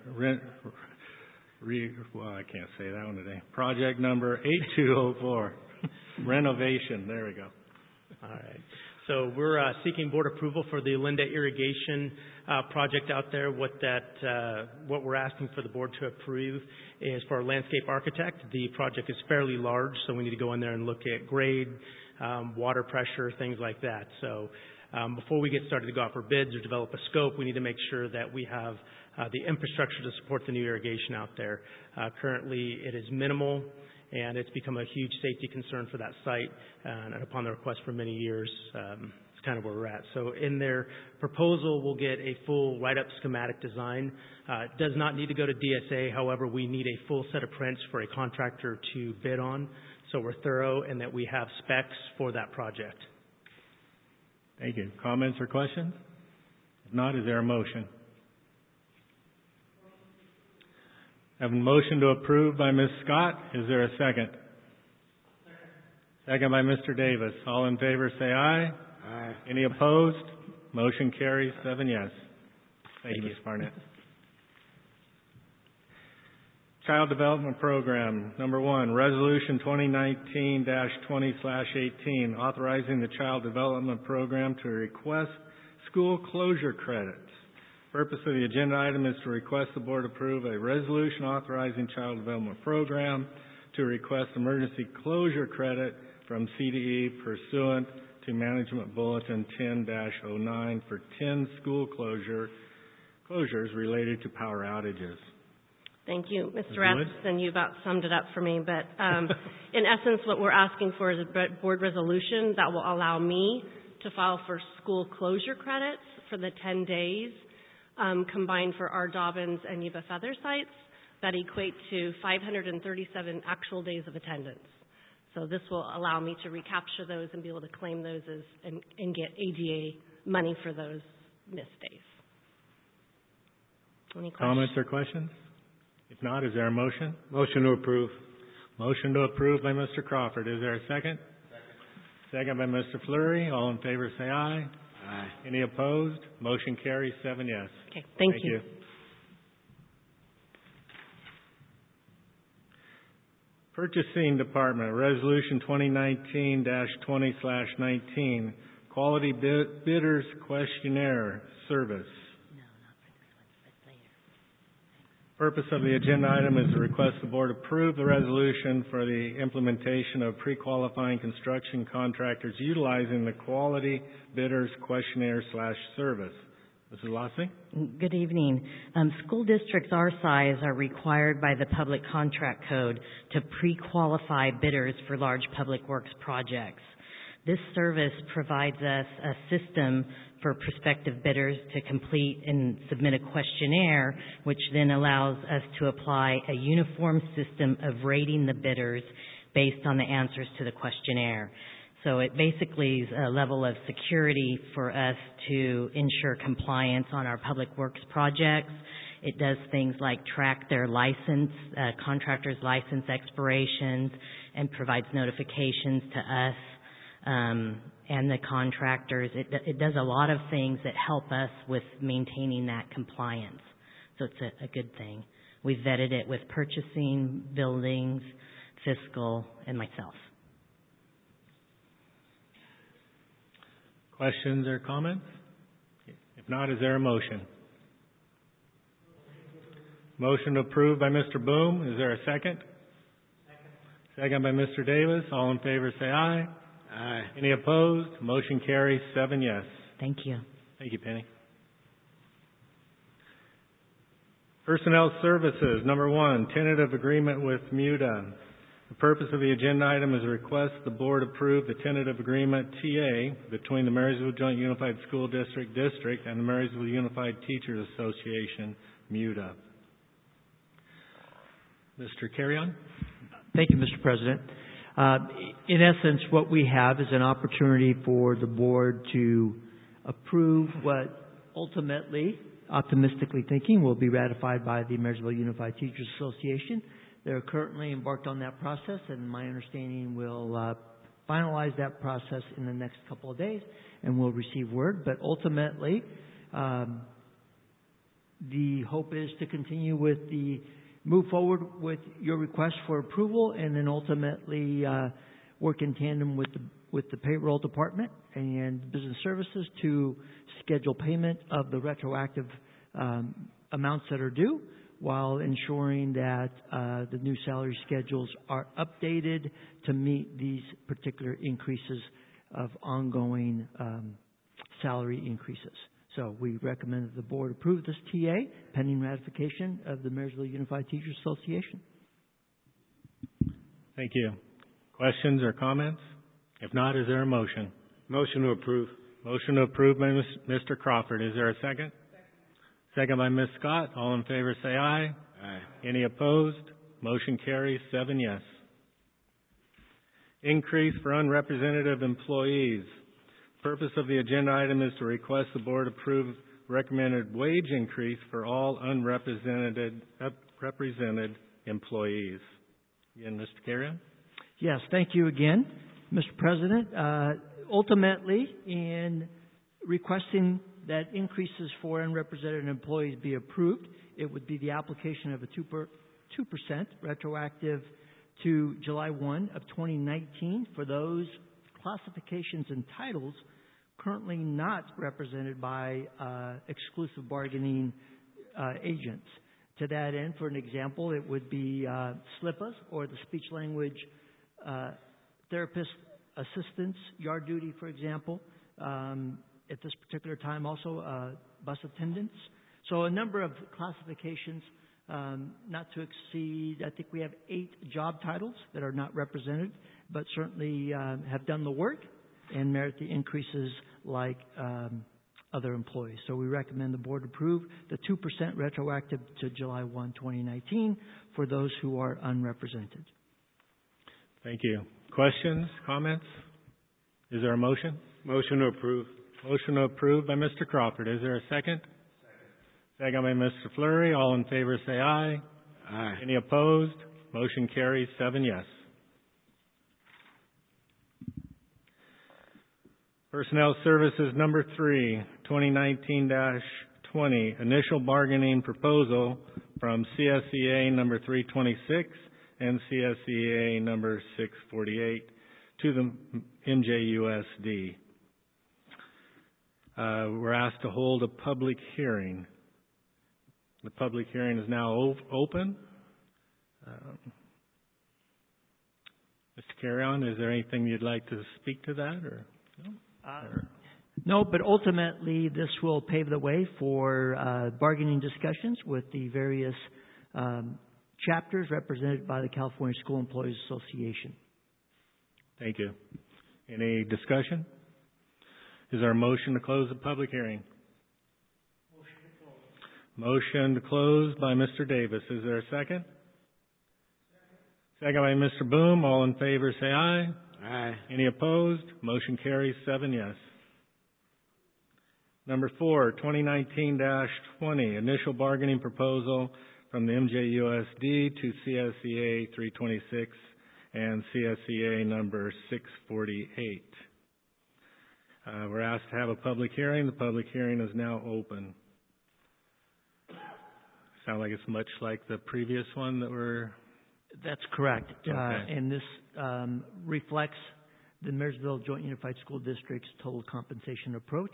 I can't say that one today. Project number 8204. Renovation. There we go. All right. So we're seeking board approval for the Linda Irrigation project out there. What we're asking for the board to approve is for our landscape architect. The project is fairly large, so we need to go in there and look at grade, water pressure, things like that. So before we get started to go out for bids or develop a scope, we need to make sure that we have the infrastructure to support the new irrigation out there. Currently, it is minimal, and it's become a huge safety concern for that site, and upon the request for many years, it's kind of where we're at. So in their proposal, we'll get a full write-up schematic design. It does not need to go to DSA. However, we need a full set of prints for a contractor to bid on, so we're thorough and that we have specs for that project. Thank you. Comments or questions? If not, is there a motion? I have a motion to approve by Ms. Scott. Is there a second? Second by Mr. Davis. All in favor say aye. Aye. Any opposed? Motion carries 7 yes. Thank you, Ms. Barnett. Child Development Program. Number 1, Resolution 2019-20/18, authorizing the Child Development Program to request school closure credits. Purpose of the agenda item is to request the board approve a resolution authorizing Child Development Program to request emergency closure credit from CDE pursuant to Management Bulletin 10-09 for 10 school closures related to power outages. Thank you, Mr. Rasmussen. You about summed it up for me. But in essence, what we're asking for is a board resolution that will allow me to file for school closure credits for the 10 days combined for our Dobbins and Yuba Feather sites that equate to 537 actual days of attendance. So this will allow me to recapture those and be able to claim those and get ADA money for those missed days. Any questions? Comments or questions? If not, is there a motion? Motion to approve. Motion to approve by Mr. Crawford. Is there a second? Second by Mr. Fleury. All in favor say aye. Aye. Any opposed? Motion carries 7 yes. Okay, thank you. Purchasing Department, Resolution 2019-20/19, Quality Bidders Questionnaire Service. Purpose of the agenda item is to request the board approve the resolution for the implementation of pre-qualifying construction contractors utilizing the Quality Bidders Questionnaire/Service. Mrs. Lossing? Good evening. School districts our size are required by the Public Contract Code to pre-qualify bidders for large public works projects. This service provides us a system for prospective bidders to complete and submit a questionnaire, which then allows us to apply a uniform system of rating the bidders based on the answers to the questionnaire. So it basically is a level of security for us to ensure compliance on our public works projects. It does things like track their license, contractors' license expirations, and provides notifications to us and the contractors. It does a lot of things that help us with maintaining that compliance. So it's a good thing. We vetted it with purchasing, buildings, fiscal, and myself. Questions or comments? If not, is there a motion? Motion approved by Mr. Boom. Is there a second? Second by Mr. Davis. All in favor say aye. Aye. Any opposed? Motion carries 7 yes. Thank you. Thank you, Penny. Personnel Services. Number 1, tentative agreement with MUDA. The purpose of the agenda item is to request the board approve the tentative agreement TA between the Marysville Joint Unified School District and the Marysville Unified Teachers Association, MUDA. Mr. Carrion? Thank you, Mr. President. In essence, what we have is an opportunity for the board to approve what ultimately, optimistically thinking, will be ratified by the Marysville Unified Teachers Association. They're currently embarked on that process, and my understanding will finalize that process in the next couple of days, and we'll receive word. But ultimately, the hope is to continue with move forward with your request for approval, and then ultimately work in tandem with the payroll department and business services to schedule payment of the retroactive amounts that are due, while ensuring that the new salary schedules are updated to meet these particular increases of ongoing salary increases. So we recommend that the board approve this TA pending ratification of the Marysville Unified Teachers Association. Thank you. Questions or comments? If not, is there a motion? Motion to approve. Motion to approve by Mr. Crawford. Is there a second? Second by Ms. Scott. All in favor say aye. Aye. Any opposed? Motion carries 7 yes. Increase for unrepresentative employees. Purpose of the agenda item is to request the board approve recommended wage increase for all unrepresented employees. Again, Mr. Carrion? Yes, thank you again, Mr. President. Ultimately, in requesting that increases for unrepresented employees be approved, it would be the application of a 2% retroactive to July 1 of 2019 for those classifications and titles currently not represented by exclusive bargaining agents. To that end, for an example, it would be SLPAs, or the speech language therapist assistants, yard duty, for example. At this particular time, also bus attendants. So a number of classifications, not to exceed, I think we have 8 job titles that are not represented, but certainly have done the work and merit the increases like other employees. So we recommend the board approve the 2% retroactive to July 1, 2019 for those who are unrepresented. Thank you. Questions, comments? Is there a motion? Motion to approve. Motion approved by Mr. Crawford. Is there a second? Second by Mr. Fleury. All in favor say aye. Aye. Any opposed? Motion carries 7 yes. Personnel Services number 3, 2019-20, initial bargaining proposal from CSEA number 326 and CSEA number 648 to the MJUSD. We're asked to hold a public hearing. The public hearing is now open. Mr. Carrion, is there anything you'd like to speak to that, or no? No, but ultimately this will pave the way for bargaining discussions with the various chapters represented by the California School Employees Association. Thank you. Any discussion? Is there a motion to close the public hearing? Motion to close by Mr. Davis. Is there a second? Second by Mr. Boom. All in favor say aye. Aye. Any opposed? Motion carries 7 yes. Number 4, 2019-20, initial bargaining proposal from the MJUSD to CSEA 326 and CSEA number 648. We're asked to have a public hearing. The public hearing is now open. Sound like it's much like the previous one that we're... That's correct. Okay. And this reflects the Marysville Joint Unified School District's total compensation approach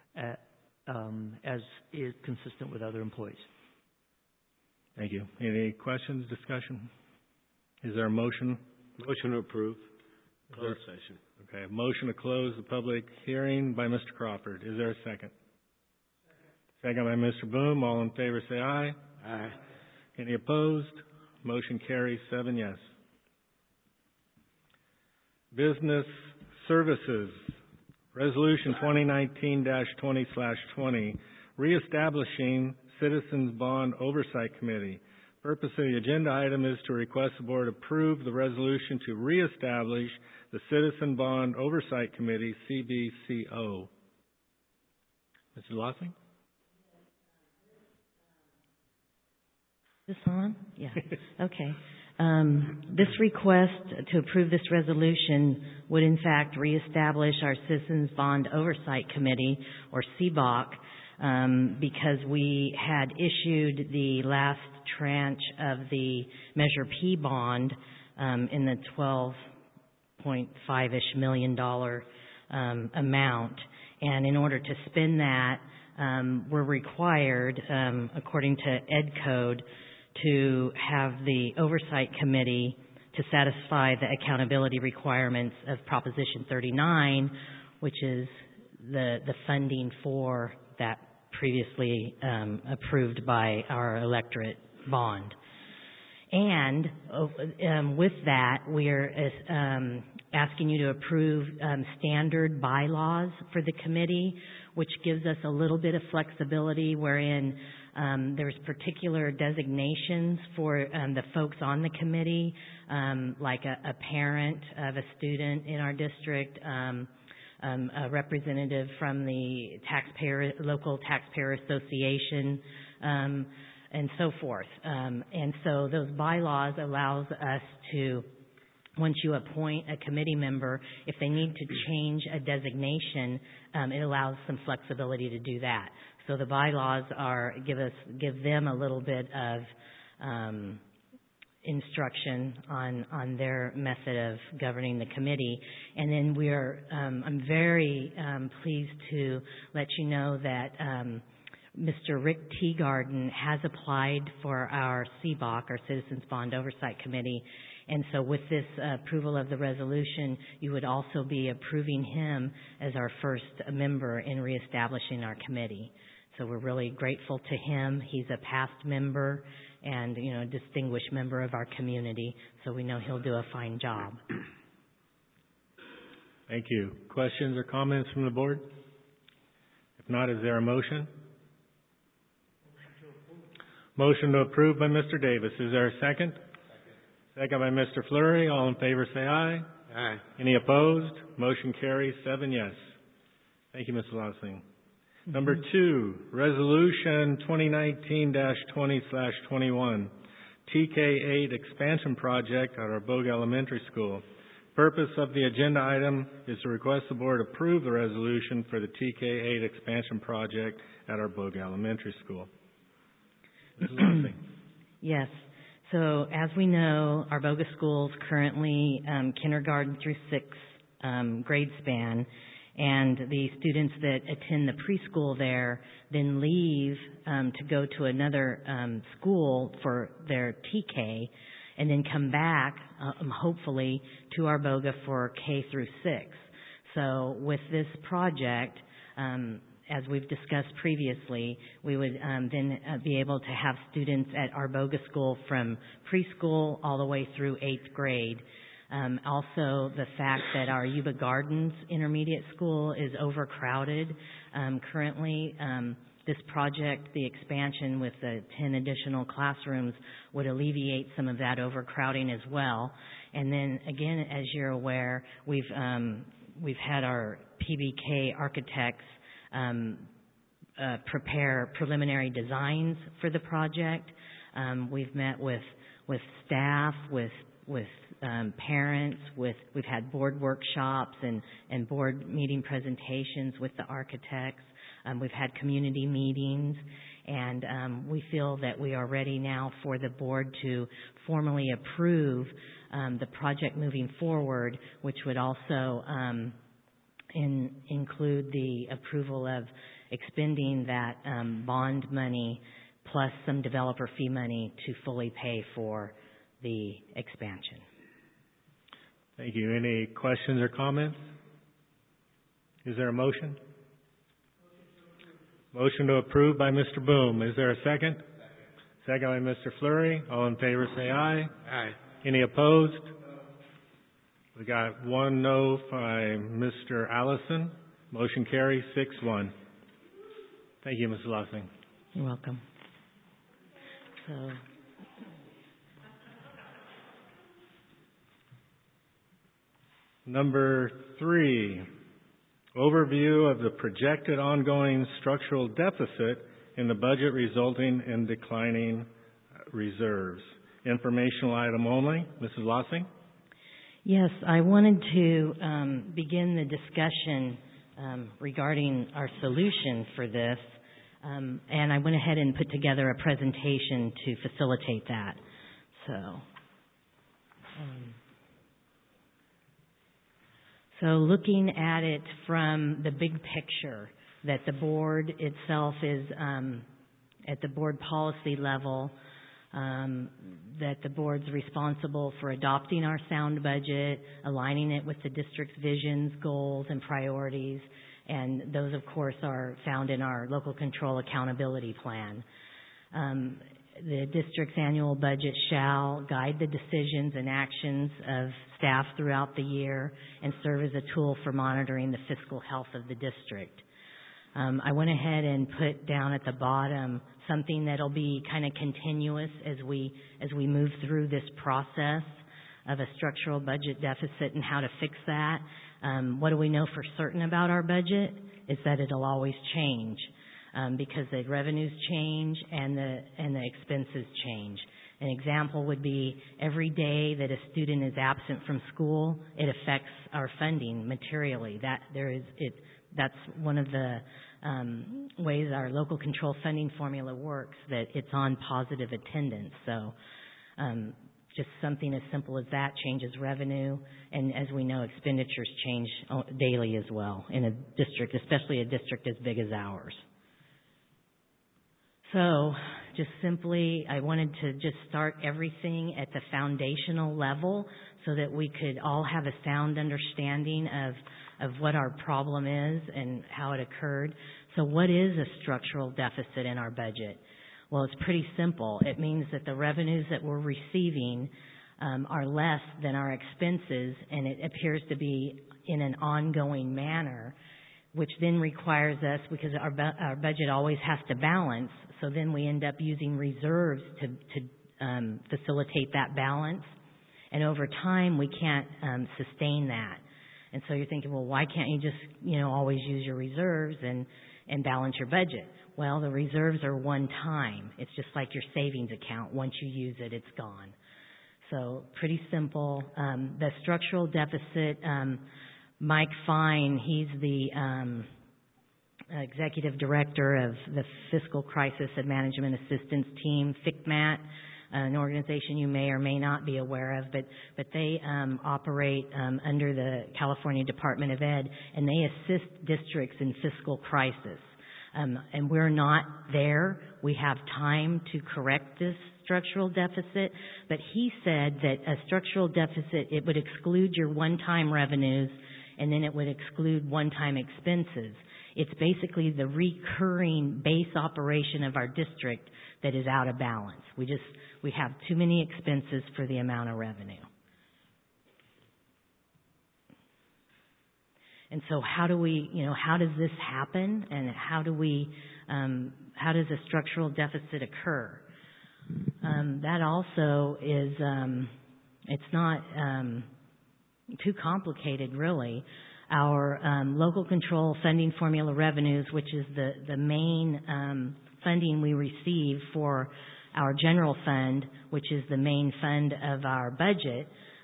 as is consistent with other employees. Thank you. Any questions, discussion? Is there a motion? Motion to approve. Closed session. Okay. Motion to close the public hearing by Mr. Crawford. Is there a second? Second by Mr. Boom. All in favor say aye. Aye. Any opposed? Motion carries 7 yes. Business Services, Resolution 2019-20/20, reestablishing Citizens Bond Oversight Committee. Purpose of the agenda item is to request the board approve the resolution to reestablish the Citizen Bond Oversight Committee, CBCO. Mr. Lossing? This on? Yeah. Okay. This request to approve this resolution would in fact reestablish our Citizens Bond Oversight Committee, or CBOC, because we had issued the last tranche of the Measure P bond in the $12.5-ish million amount. And in order to spend that, we're required, according to Ed Code, to have the Oversight Committee to satisfy the accountability requirements of Proposition 39, which is the funding for that previously approved by our electorate bond. And with that, we're asking you to approve standard bylaws for the committee, which gives us a little bit of flexibility wherein there's particular designations for the folks on the committee, like a parent of a student in our district, a representative from the local taxpayer association, and so forth. And so those bylaws allows us to, once you appoint a committee member, if they need to change a designation, it allows some flexibility to do that. So the bylaws give them a little bit of instruction on their method of governing the committee. And then I'm very pleased to let you know that Mr. Rick Teagarden has applied for our CBOC, our Citizens Bond Oversight Committee. And so with this approval of the resolution, you would also be approving him as our first member in reestablishing our committee. So we're really grateful to him. He's a past member and, a distinguished member of our community. So we know he'll do a fine job. Thank you. Questions or comments from the board? If not, is there a motion? Motion to approve by Mr. Davis. Is there a second? Second by Mr. Fleury. All in favor say aye. Aye. Any opposed? Motion carries 7 yes. Thank you, Mr. Lossing. Number 2, Resolution 2019-20/21, TK8 Expansion Project at Arboga Elementary School. Purpose of the agenda item is to request the board approve the resolution for the TK8 Expansion Project at Arboga Elementary School. Mrs. Lossing. Yes. So as we know, Arboga Schools currently kindergarten through 6th grade span, and the students that attend the preschool there then leave to go to another school for their TK, and then come back, hopefully, to Arboga for K through 6. So with this project, as we've discussed previously, we would then be able to have students at Arboga School from preschool all the way through 8th grade. Also, the fact that our Yuba Gardens Intermediate School is overcrowded currently. This project, the expansion with the 10 additional classrooms, would alleviate some of that overcrowding as well. And then, again, as you're aware, we've had our PBK architects prepare preliminary designs for the project. We've met with staff, with parents, we've had board workshops and board meeting presentations with the architects. We've had community meetings, and we feel that we are ready now for the board to formally approve the project moving forward, which would also include the approval of expending that bond money plus some developer fee money to fully pay for the expansion. Thank you. Any questions or comments? Is there a motion? Motion to approve by Mr. Boom. Is there a second? Second by Mr. Fleury. All in favor say aye. Aye. Any opposed? We got 1 no by Mr. Allison. Motion carries 6-1. Thank you, Mrs. Lossing. You're welcome. So, number 3, overview of the projected ongoing structural deficit in the budget resulting in declining reserves. Informational item only. Mrs. Lossing? Yes, I wanted to begin the discussion regarding our solution for this, and I went ahead and put together a presentation to facilitate that. So looking at it from the big picture, that the board itself is at the board policy level, that the board's responsible for adopting our sound budget, aligning it with the district's visions, goals, and priorities, and those, of course, are found in our local control accountability plan. The district's annual budget shall guide the decisions and actions of staff throughout the year and serve as a tool for monitoring the fiscal health of the district. I went ahead and put down at the bottom something that'll be kind of continuous as we move through this process of a structural budget deficit and how to fix that. What do we know for certain about our budget is that it'll always change because the revenues change and the expenses change. An example would be every day that a student is absent from school, it affects our funding materially. That's one of the ways our local control funding formula works, that it's on positive attendance. So Just something as simple as that changes revenue, and as we know, expenditures change daily as well in a district, especially a district as big as ours. So, just simply, I wanted to just start everything at the foundational level so that we could all have a sound understanding of what our problem is and how it occurred. So what is a structural deficit in our budget? Well, it's pretty simple. It means that the revenues that we're receiving are less than our expenses, and it appears to be in an ongoing manner, which then requires us, because our budget always has to balance, so then we end up using reserves to facilitate that balance. And over time, we can't sustain that. And so you're thinking, well, why can't you just, always use your reserves and balance your budget? Well, the reserves are one time. It's just like your savings account. Once you use it, it's gone. So pretty simple. The structural deficit, Mike Fine, he's the executive director of the Fiscal Crisis and Management Assistance Team, FCMAT, an organization you may or may not be aware of, but they operate under the California Department of Ed, and they assist districts in fiscal crisis. And we're not there. We have time to correct this structural deficit, but he said that a structural deficit, it would exclude your one-time revenues, and then it would exclude one-time expenses. It's basically the recurring base operation of our district that is out of balance. We have too many expenses for the amount of revenue. And so how does this happen, and how does a structural deficit occur? That also is, it's not too complicated, really. Our local control funding formula revenues, which is the main funding we receive for our general fund, which is the main fund of our budget,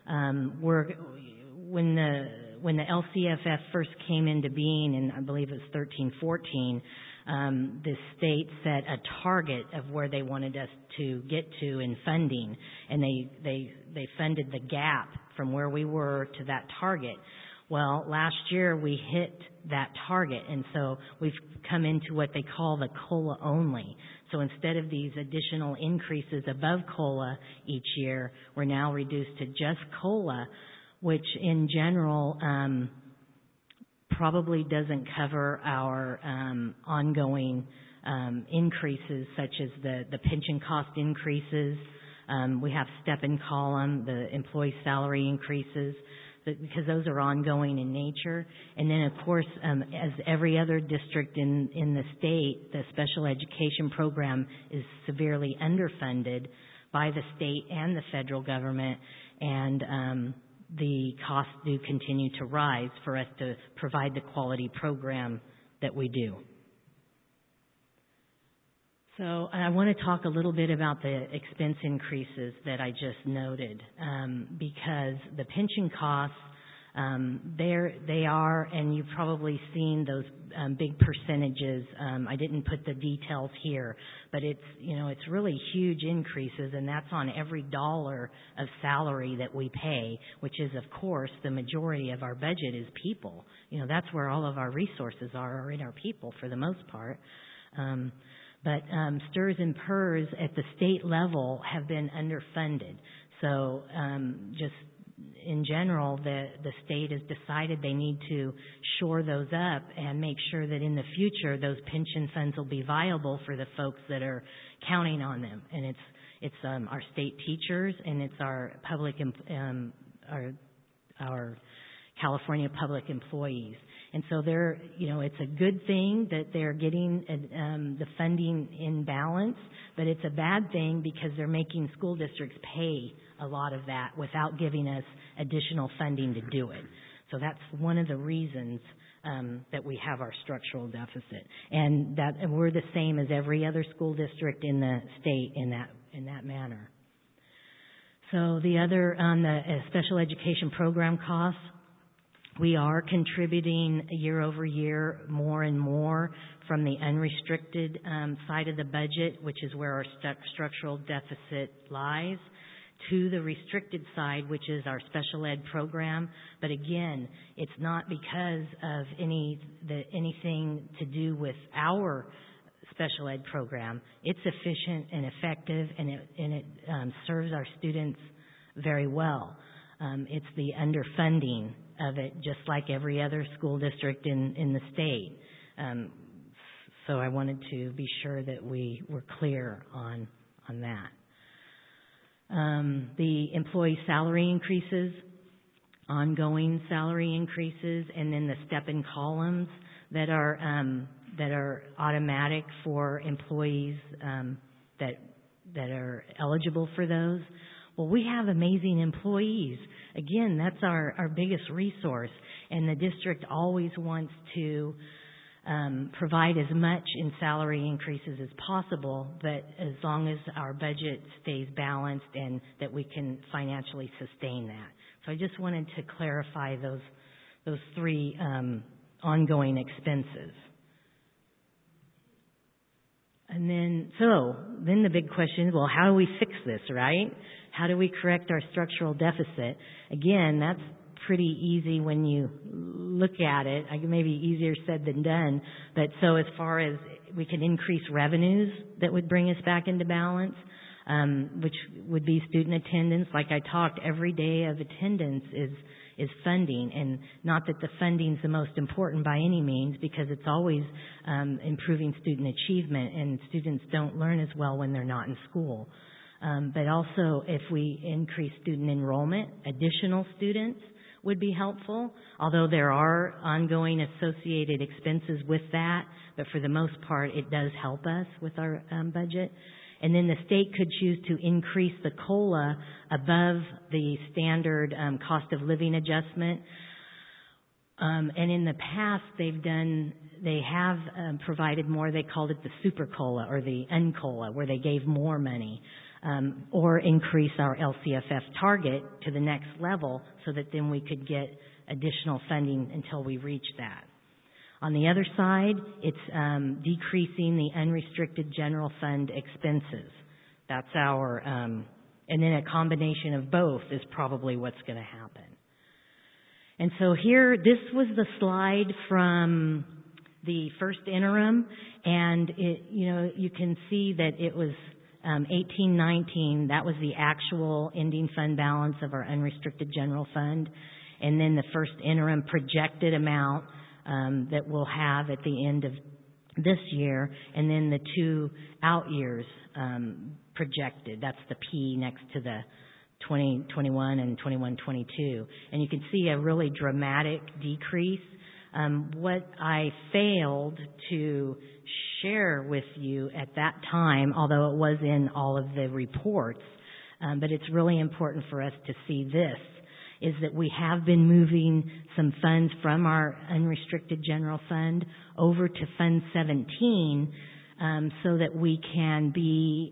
when the LCFF first came into being, in I believe it was 13-14, the state set a target of where they wanted us to get to in funding, and they funded the gap from where we were to that target. Well, last year we hit that target, and so we've come into what they call the COLA only. So instead of these additional increases above COLA each year, we're now reduced to just COLA, which in general probably doesn't cover our ongoing increases, such as the pension cost increases. We have step and column, the employee salary increases, because those are ongoing in nature. And then, of course, as every other district in the state, the special education program is severely underfunded by the state and the federal government, and the costs do continue to rise for us to provide the quality program that we do. So I want to talk a little bit about the expense increases that I just noted, because the pension costs, they are, and you've probably seen those big percentages. I didn't put the details here, but it's really huge increases, and that's on every dollar of salary that we pay, which is, of course, the majority of our budget is people. That's where all of our resources are in our people for the most part. But STRS and PERS at the state level have been underfunded. So just in general, the state has decided they need to shore those up and make sure that in the future those pension funds will be viable for the folks that are counting on them. And it's our state teachers, and it's our our California public employees. And so it's a good thing that they're getting the funding in balance, but it's a bad thing because they're making school districts pay a lot of that without giving us additional funding to do it. So that's one of the reasons that we have our structural deficit, and we're the same as every other school district in the state in that manner. So the other on the special education program costs, we are contributing year over year more and more from the unrestricted side of the budget, which is where our structural deficit lies. to the restricted side, which is our special ed program. But again, it's not because of anything to do with our special ed program. It's efficient and effective, and it serves our students very well. It's the underfunding of it, just like every other school district in the state. So I wanted to be sure that we were clear on that. The employee salary increases, ongoing salary increases, and then the step-in columns that are automatic for employees that are eligible for those. Well, we have amazing employees. Again, that's our biggest resource, and the district always wants to provide as much in salary increases as possible, but as long as our budget stays balanced and that we can financially sustain that. So I just wanted to clarify those three ongoing expenses. And then the big question is, well, how do we fix this, right? How do we correct our structural deficit? Again, that's pretty easy when you look at it. Maybe easier said than done. But so as far as we can increase revenues that would bring us back into balance, which would be student attendance. Like I talked, every day of attendance is funding, and not that the funding's the most important by any means, because it's always improving student achievement, and students don't learn as well when they're not in school. But also, if we increase student enrollment, additional students would be helpful, although there are ongoing associated expenses with that, but for the most part, it does help us with our budget. And then the state could choose to increase the COLA above the standard cost of living adjustment. And in the past, they have provided more. They called it the super COLA or the UNCOLA, where they gave more money. Or increase our LCFF target to the next level so that then we could get additional funding until we reach that. On the other side, it's decreasing the unrestricted general fund expenses. That's our, and then a combination of both is probably what's going to happen. And so here, this was the slide from the first interim, and you can see that it was 1819, that was the actual ending fund balance of our unrestricted general fund. And then the first interim projected amount that we'll have at the end of this year. And then the 2 out years projected. That's the P next to the 2021 and 21-22. And you can see a really dramatic decrease. What I failed to share with you at that time, although it was in all of the reports, but it's really important for us to see this, is that we have been moving some funds from our unrestricted general fund over to Fund 17 so that we can be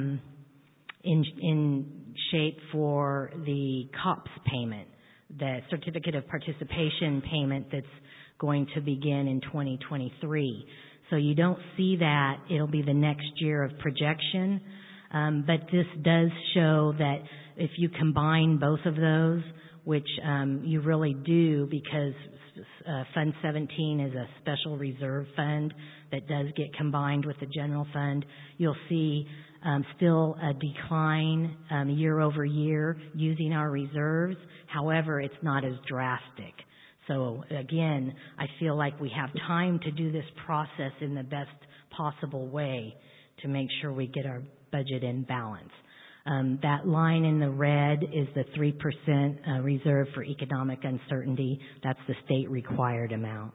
in shape for the COPS payment, the Certificate of Participation payment that's going to begin in 2023. So you don't see that. It'll be the next year of projection. But this does show that if you combine both of those, which you really do, because Fund 17 is a special reserve fund that does get combined with the general fund, you'll see still a decline year over year using our reserves. However, it's not as drastic. So again, I feel like we have time to do this process in the best possible way to make sure we get our budget in balance. That line in the red is the 3% reserve for economic uncertainty. That's the state required amount.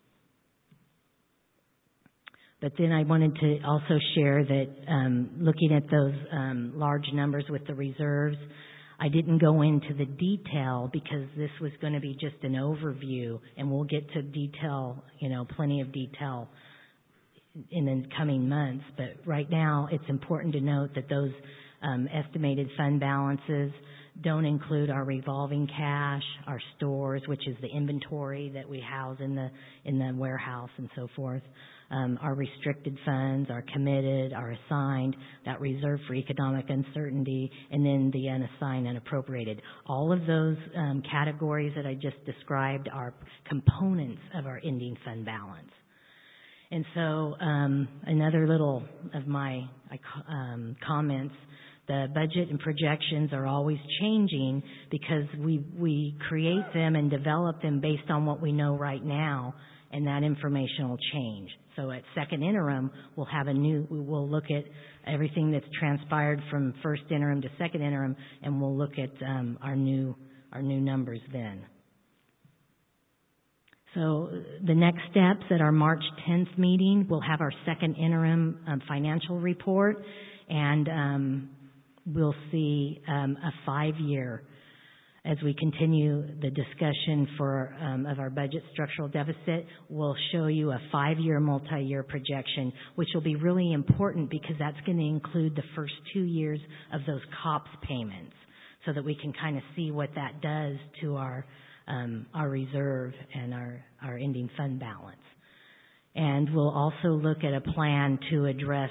But then I wanted to also share that looking at those large numbers with the reserves, I didn't go into the detail because this was going to be just an overview, and we'll get to detail, plenty of detail in the coming months. But right now, it's important to note that those estimated fund balances don't include our revolving cash, our stores, which is the inventory that we house in the warehouse and so forth. Our restricted funds, our committed, our assigned, that reserve for economic uncertainty, and then the unassigned and appropriated. All of those categories that I just described are components of our ending fund balance. And so another little of my comments, the budget and projections are always changing because we create them and develop them based on what we know right now, and that information will change. So at second interim, we'll look at everything that's transpired from first interim to second interim, and we'll look at our new numbers then. So the next steps at our March 10th meeting, we'll have our second interim financial report, and we'll see a 5-year. As we continue the discussion of our budget structural deficit, we'll show you a 5-year multi-year projection, which will be really important because that's going to include the first 2 years of those COPS payments, so that we can kind of see what that does to our reserve and our ending fund balance. And we'll also look at a plan to address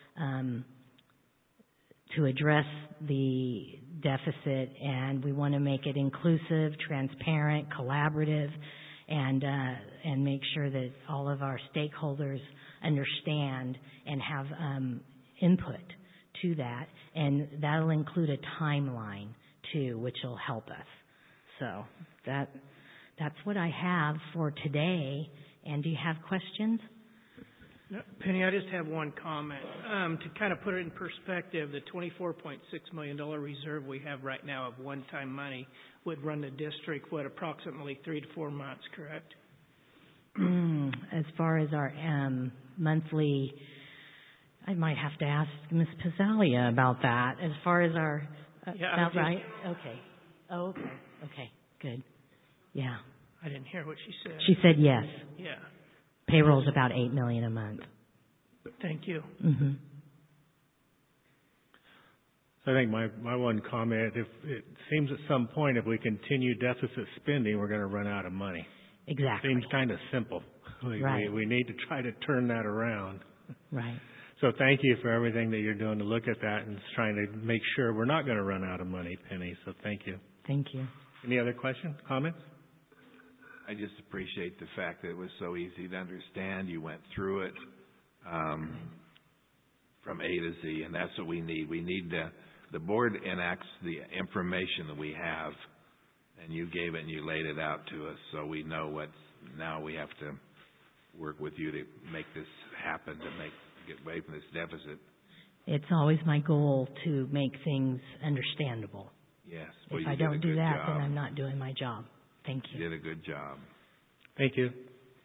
the deficit, and we want to make it inclusive, transparent, collaborative, and make sure that all of our stakeholders understand and have input to that. And that'll include a timeline too, which will help us. So that's what I have for today. And do you have questions? Penny, I just have one comment. To kind of put it in perspective, the $24.6 million reserve we have right now of one-time money would run the district, approximately 3 to 4 months, correct? As far as our monthly, I might have to ask Ms. Pizzalia about that. As far as our, about right? Okay. Oh, okay. Okay, good. Yeah. I didn't hear what she said. She said yes. Yeah. Payroll's about $8 million a month. Thank you. Mm-hmm. I think my one comment, if it seems at some point if we continue deficit spending, we're going to run out of money. Exactly. Seems kind of simple. Right. We need to try to turn that around. Right. So thank you for everything that you're doing to look at that and trying to make sure we're not going to run out of money, Penny. So thank you. Thank you. Any other questions, comments? I just appreciate the fact that it was so easy to understand. You went through it from A to Z, and that's what we need. We need the board enacts the information that we have, and you gave it and you laid it out to us, so we know now we have to work with you to make this happen, get away from this deficit. It's always my goal to make things understandable. Yes. Well, if I don't do that, then I'm not doing my job. Thank you. You did a good job. Thank you.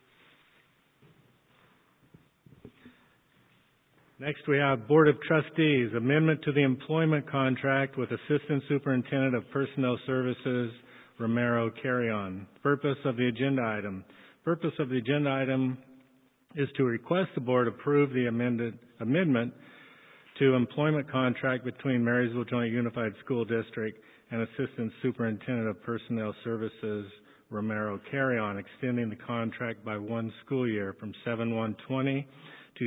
Next, we have Board of Trustees, amendment to the employment contract with Assistant Superintendent of Personnel Services, Romero Carrion. Purpose of the agenda item. Purpose of the agenda item is to request the Board approve the amendment to employment contract between Marysville Joint Unified School District and Assistant Superintendent of Personnel Services, Romero Carrion, extending the contract by 1 school year from 7/1/20 to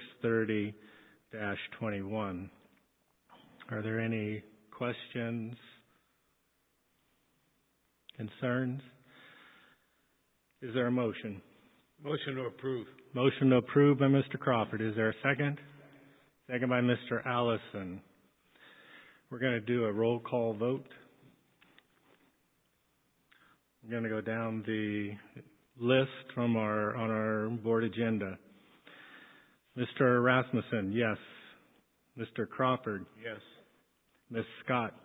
6/30/21. Are there any questions, concerns? Is there a motion? Motion to approve. Motion to approve by Mr. Crawford. Is there a second? Second by Mr. Allison. We're going to do a roll call vote. We're going to go down the list on our board agenda. Mr. Rasmussen, yes. Mr. Crawford, yes. Ms. Scott,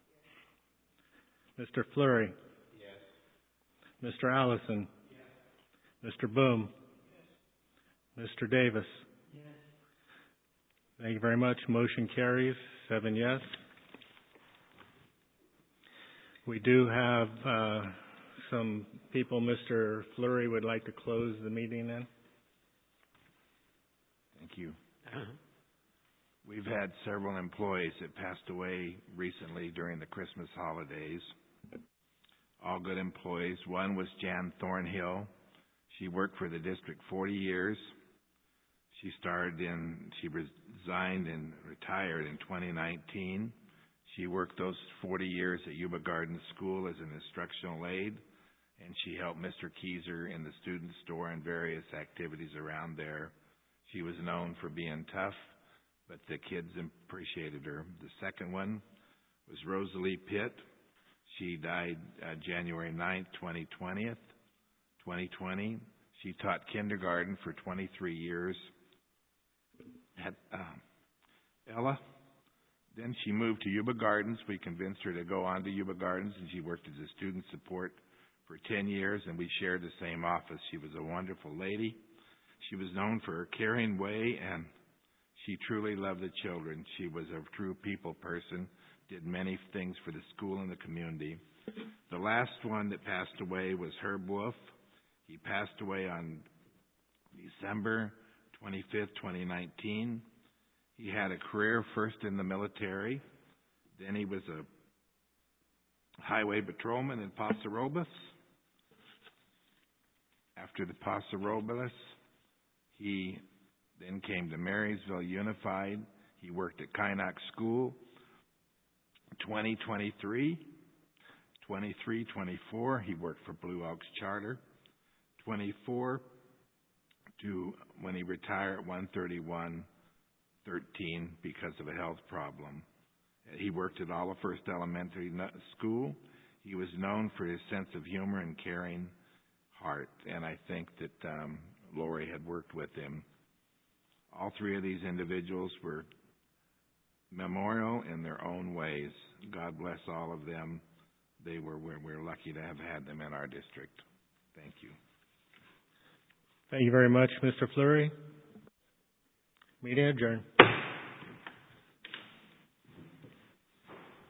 Mr. Fleury, yes. Mr. Allison, yes. Mr. Boom, yes. Mr. Davis, yes. Thank you very much. Motion carries. 7 yes. We do have some people. Mr. Fleury would like to close the meeting then. Thank you. We've had several employees that passed away recently during the Christmas holidays. All good employees. One was Jan Thornhill. She worked for the district 40 years. She resigned and retired in 2019. She worked those 40 years at Yuba Garden School as an instructional aide, and she helped Mr. Keyser in the student store and various activities around there. She was known for being tough, but the kids appreciated her. The second one was Rosalie Pitt. She died January 9th, 2020. She taught kindergarten for 23 years at Ella. Then she moved to Yuba Gardens. We convinced her to go on to Yuba Gardens, and she worked as a student support for 10 years, and we shared the same office. She was a wonderful lady. She was known for her caring way, and she truly loved the children. She was a true people person, did many things for the school and the community. The last one that passed away was Herb Wolf. He passed away on December 25th, 2019. He had a career first in the military. Then he was a highway patrolman in Paso Robles. After the Paso Robles, he then came to Marysville Unified. He worked at Kynoch School. 2023, 24, he worked for Blue Oaks Charter. 24 to when he retired at 131-13 because of a health problem. He worked at Olive First Elementary School. He was known for his sense of humor and caring heart, and I think that Lori had worked with him. All three of these individuals were memorial in their own ways. God bless all of them. We're lucky to have had them in our district. Thank you. Thank you very much, Mr. Fleury. Meeting adjourned.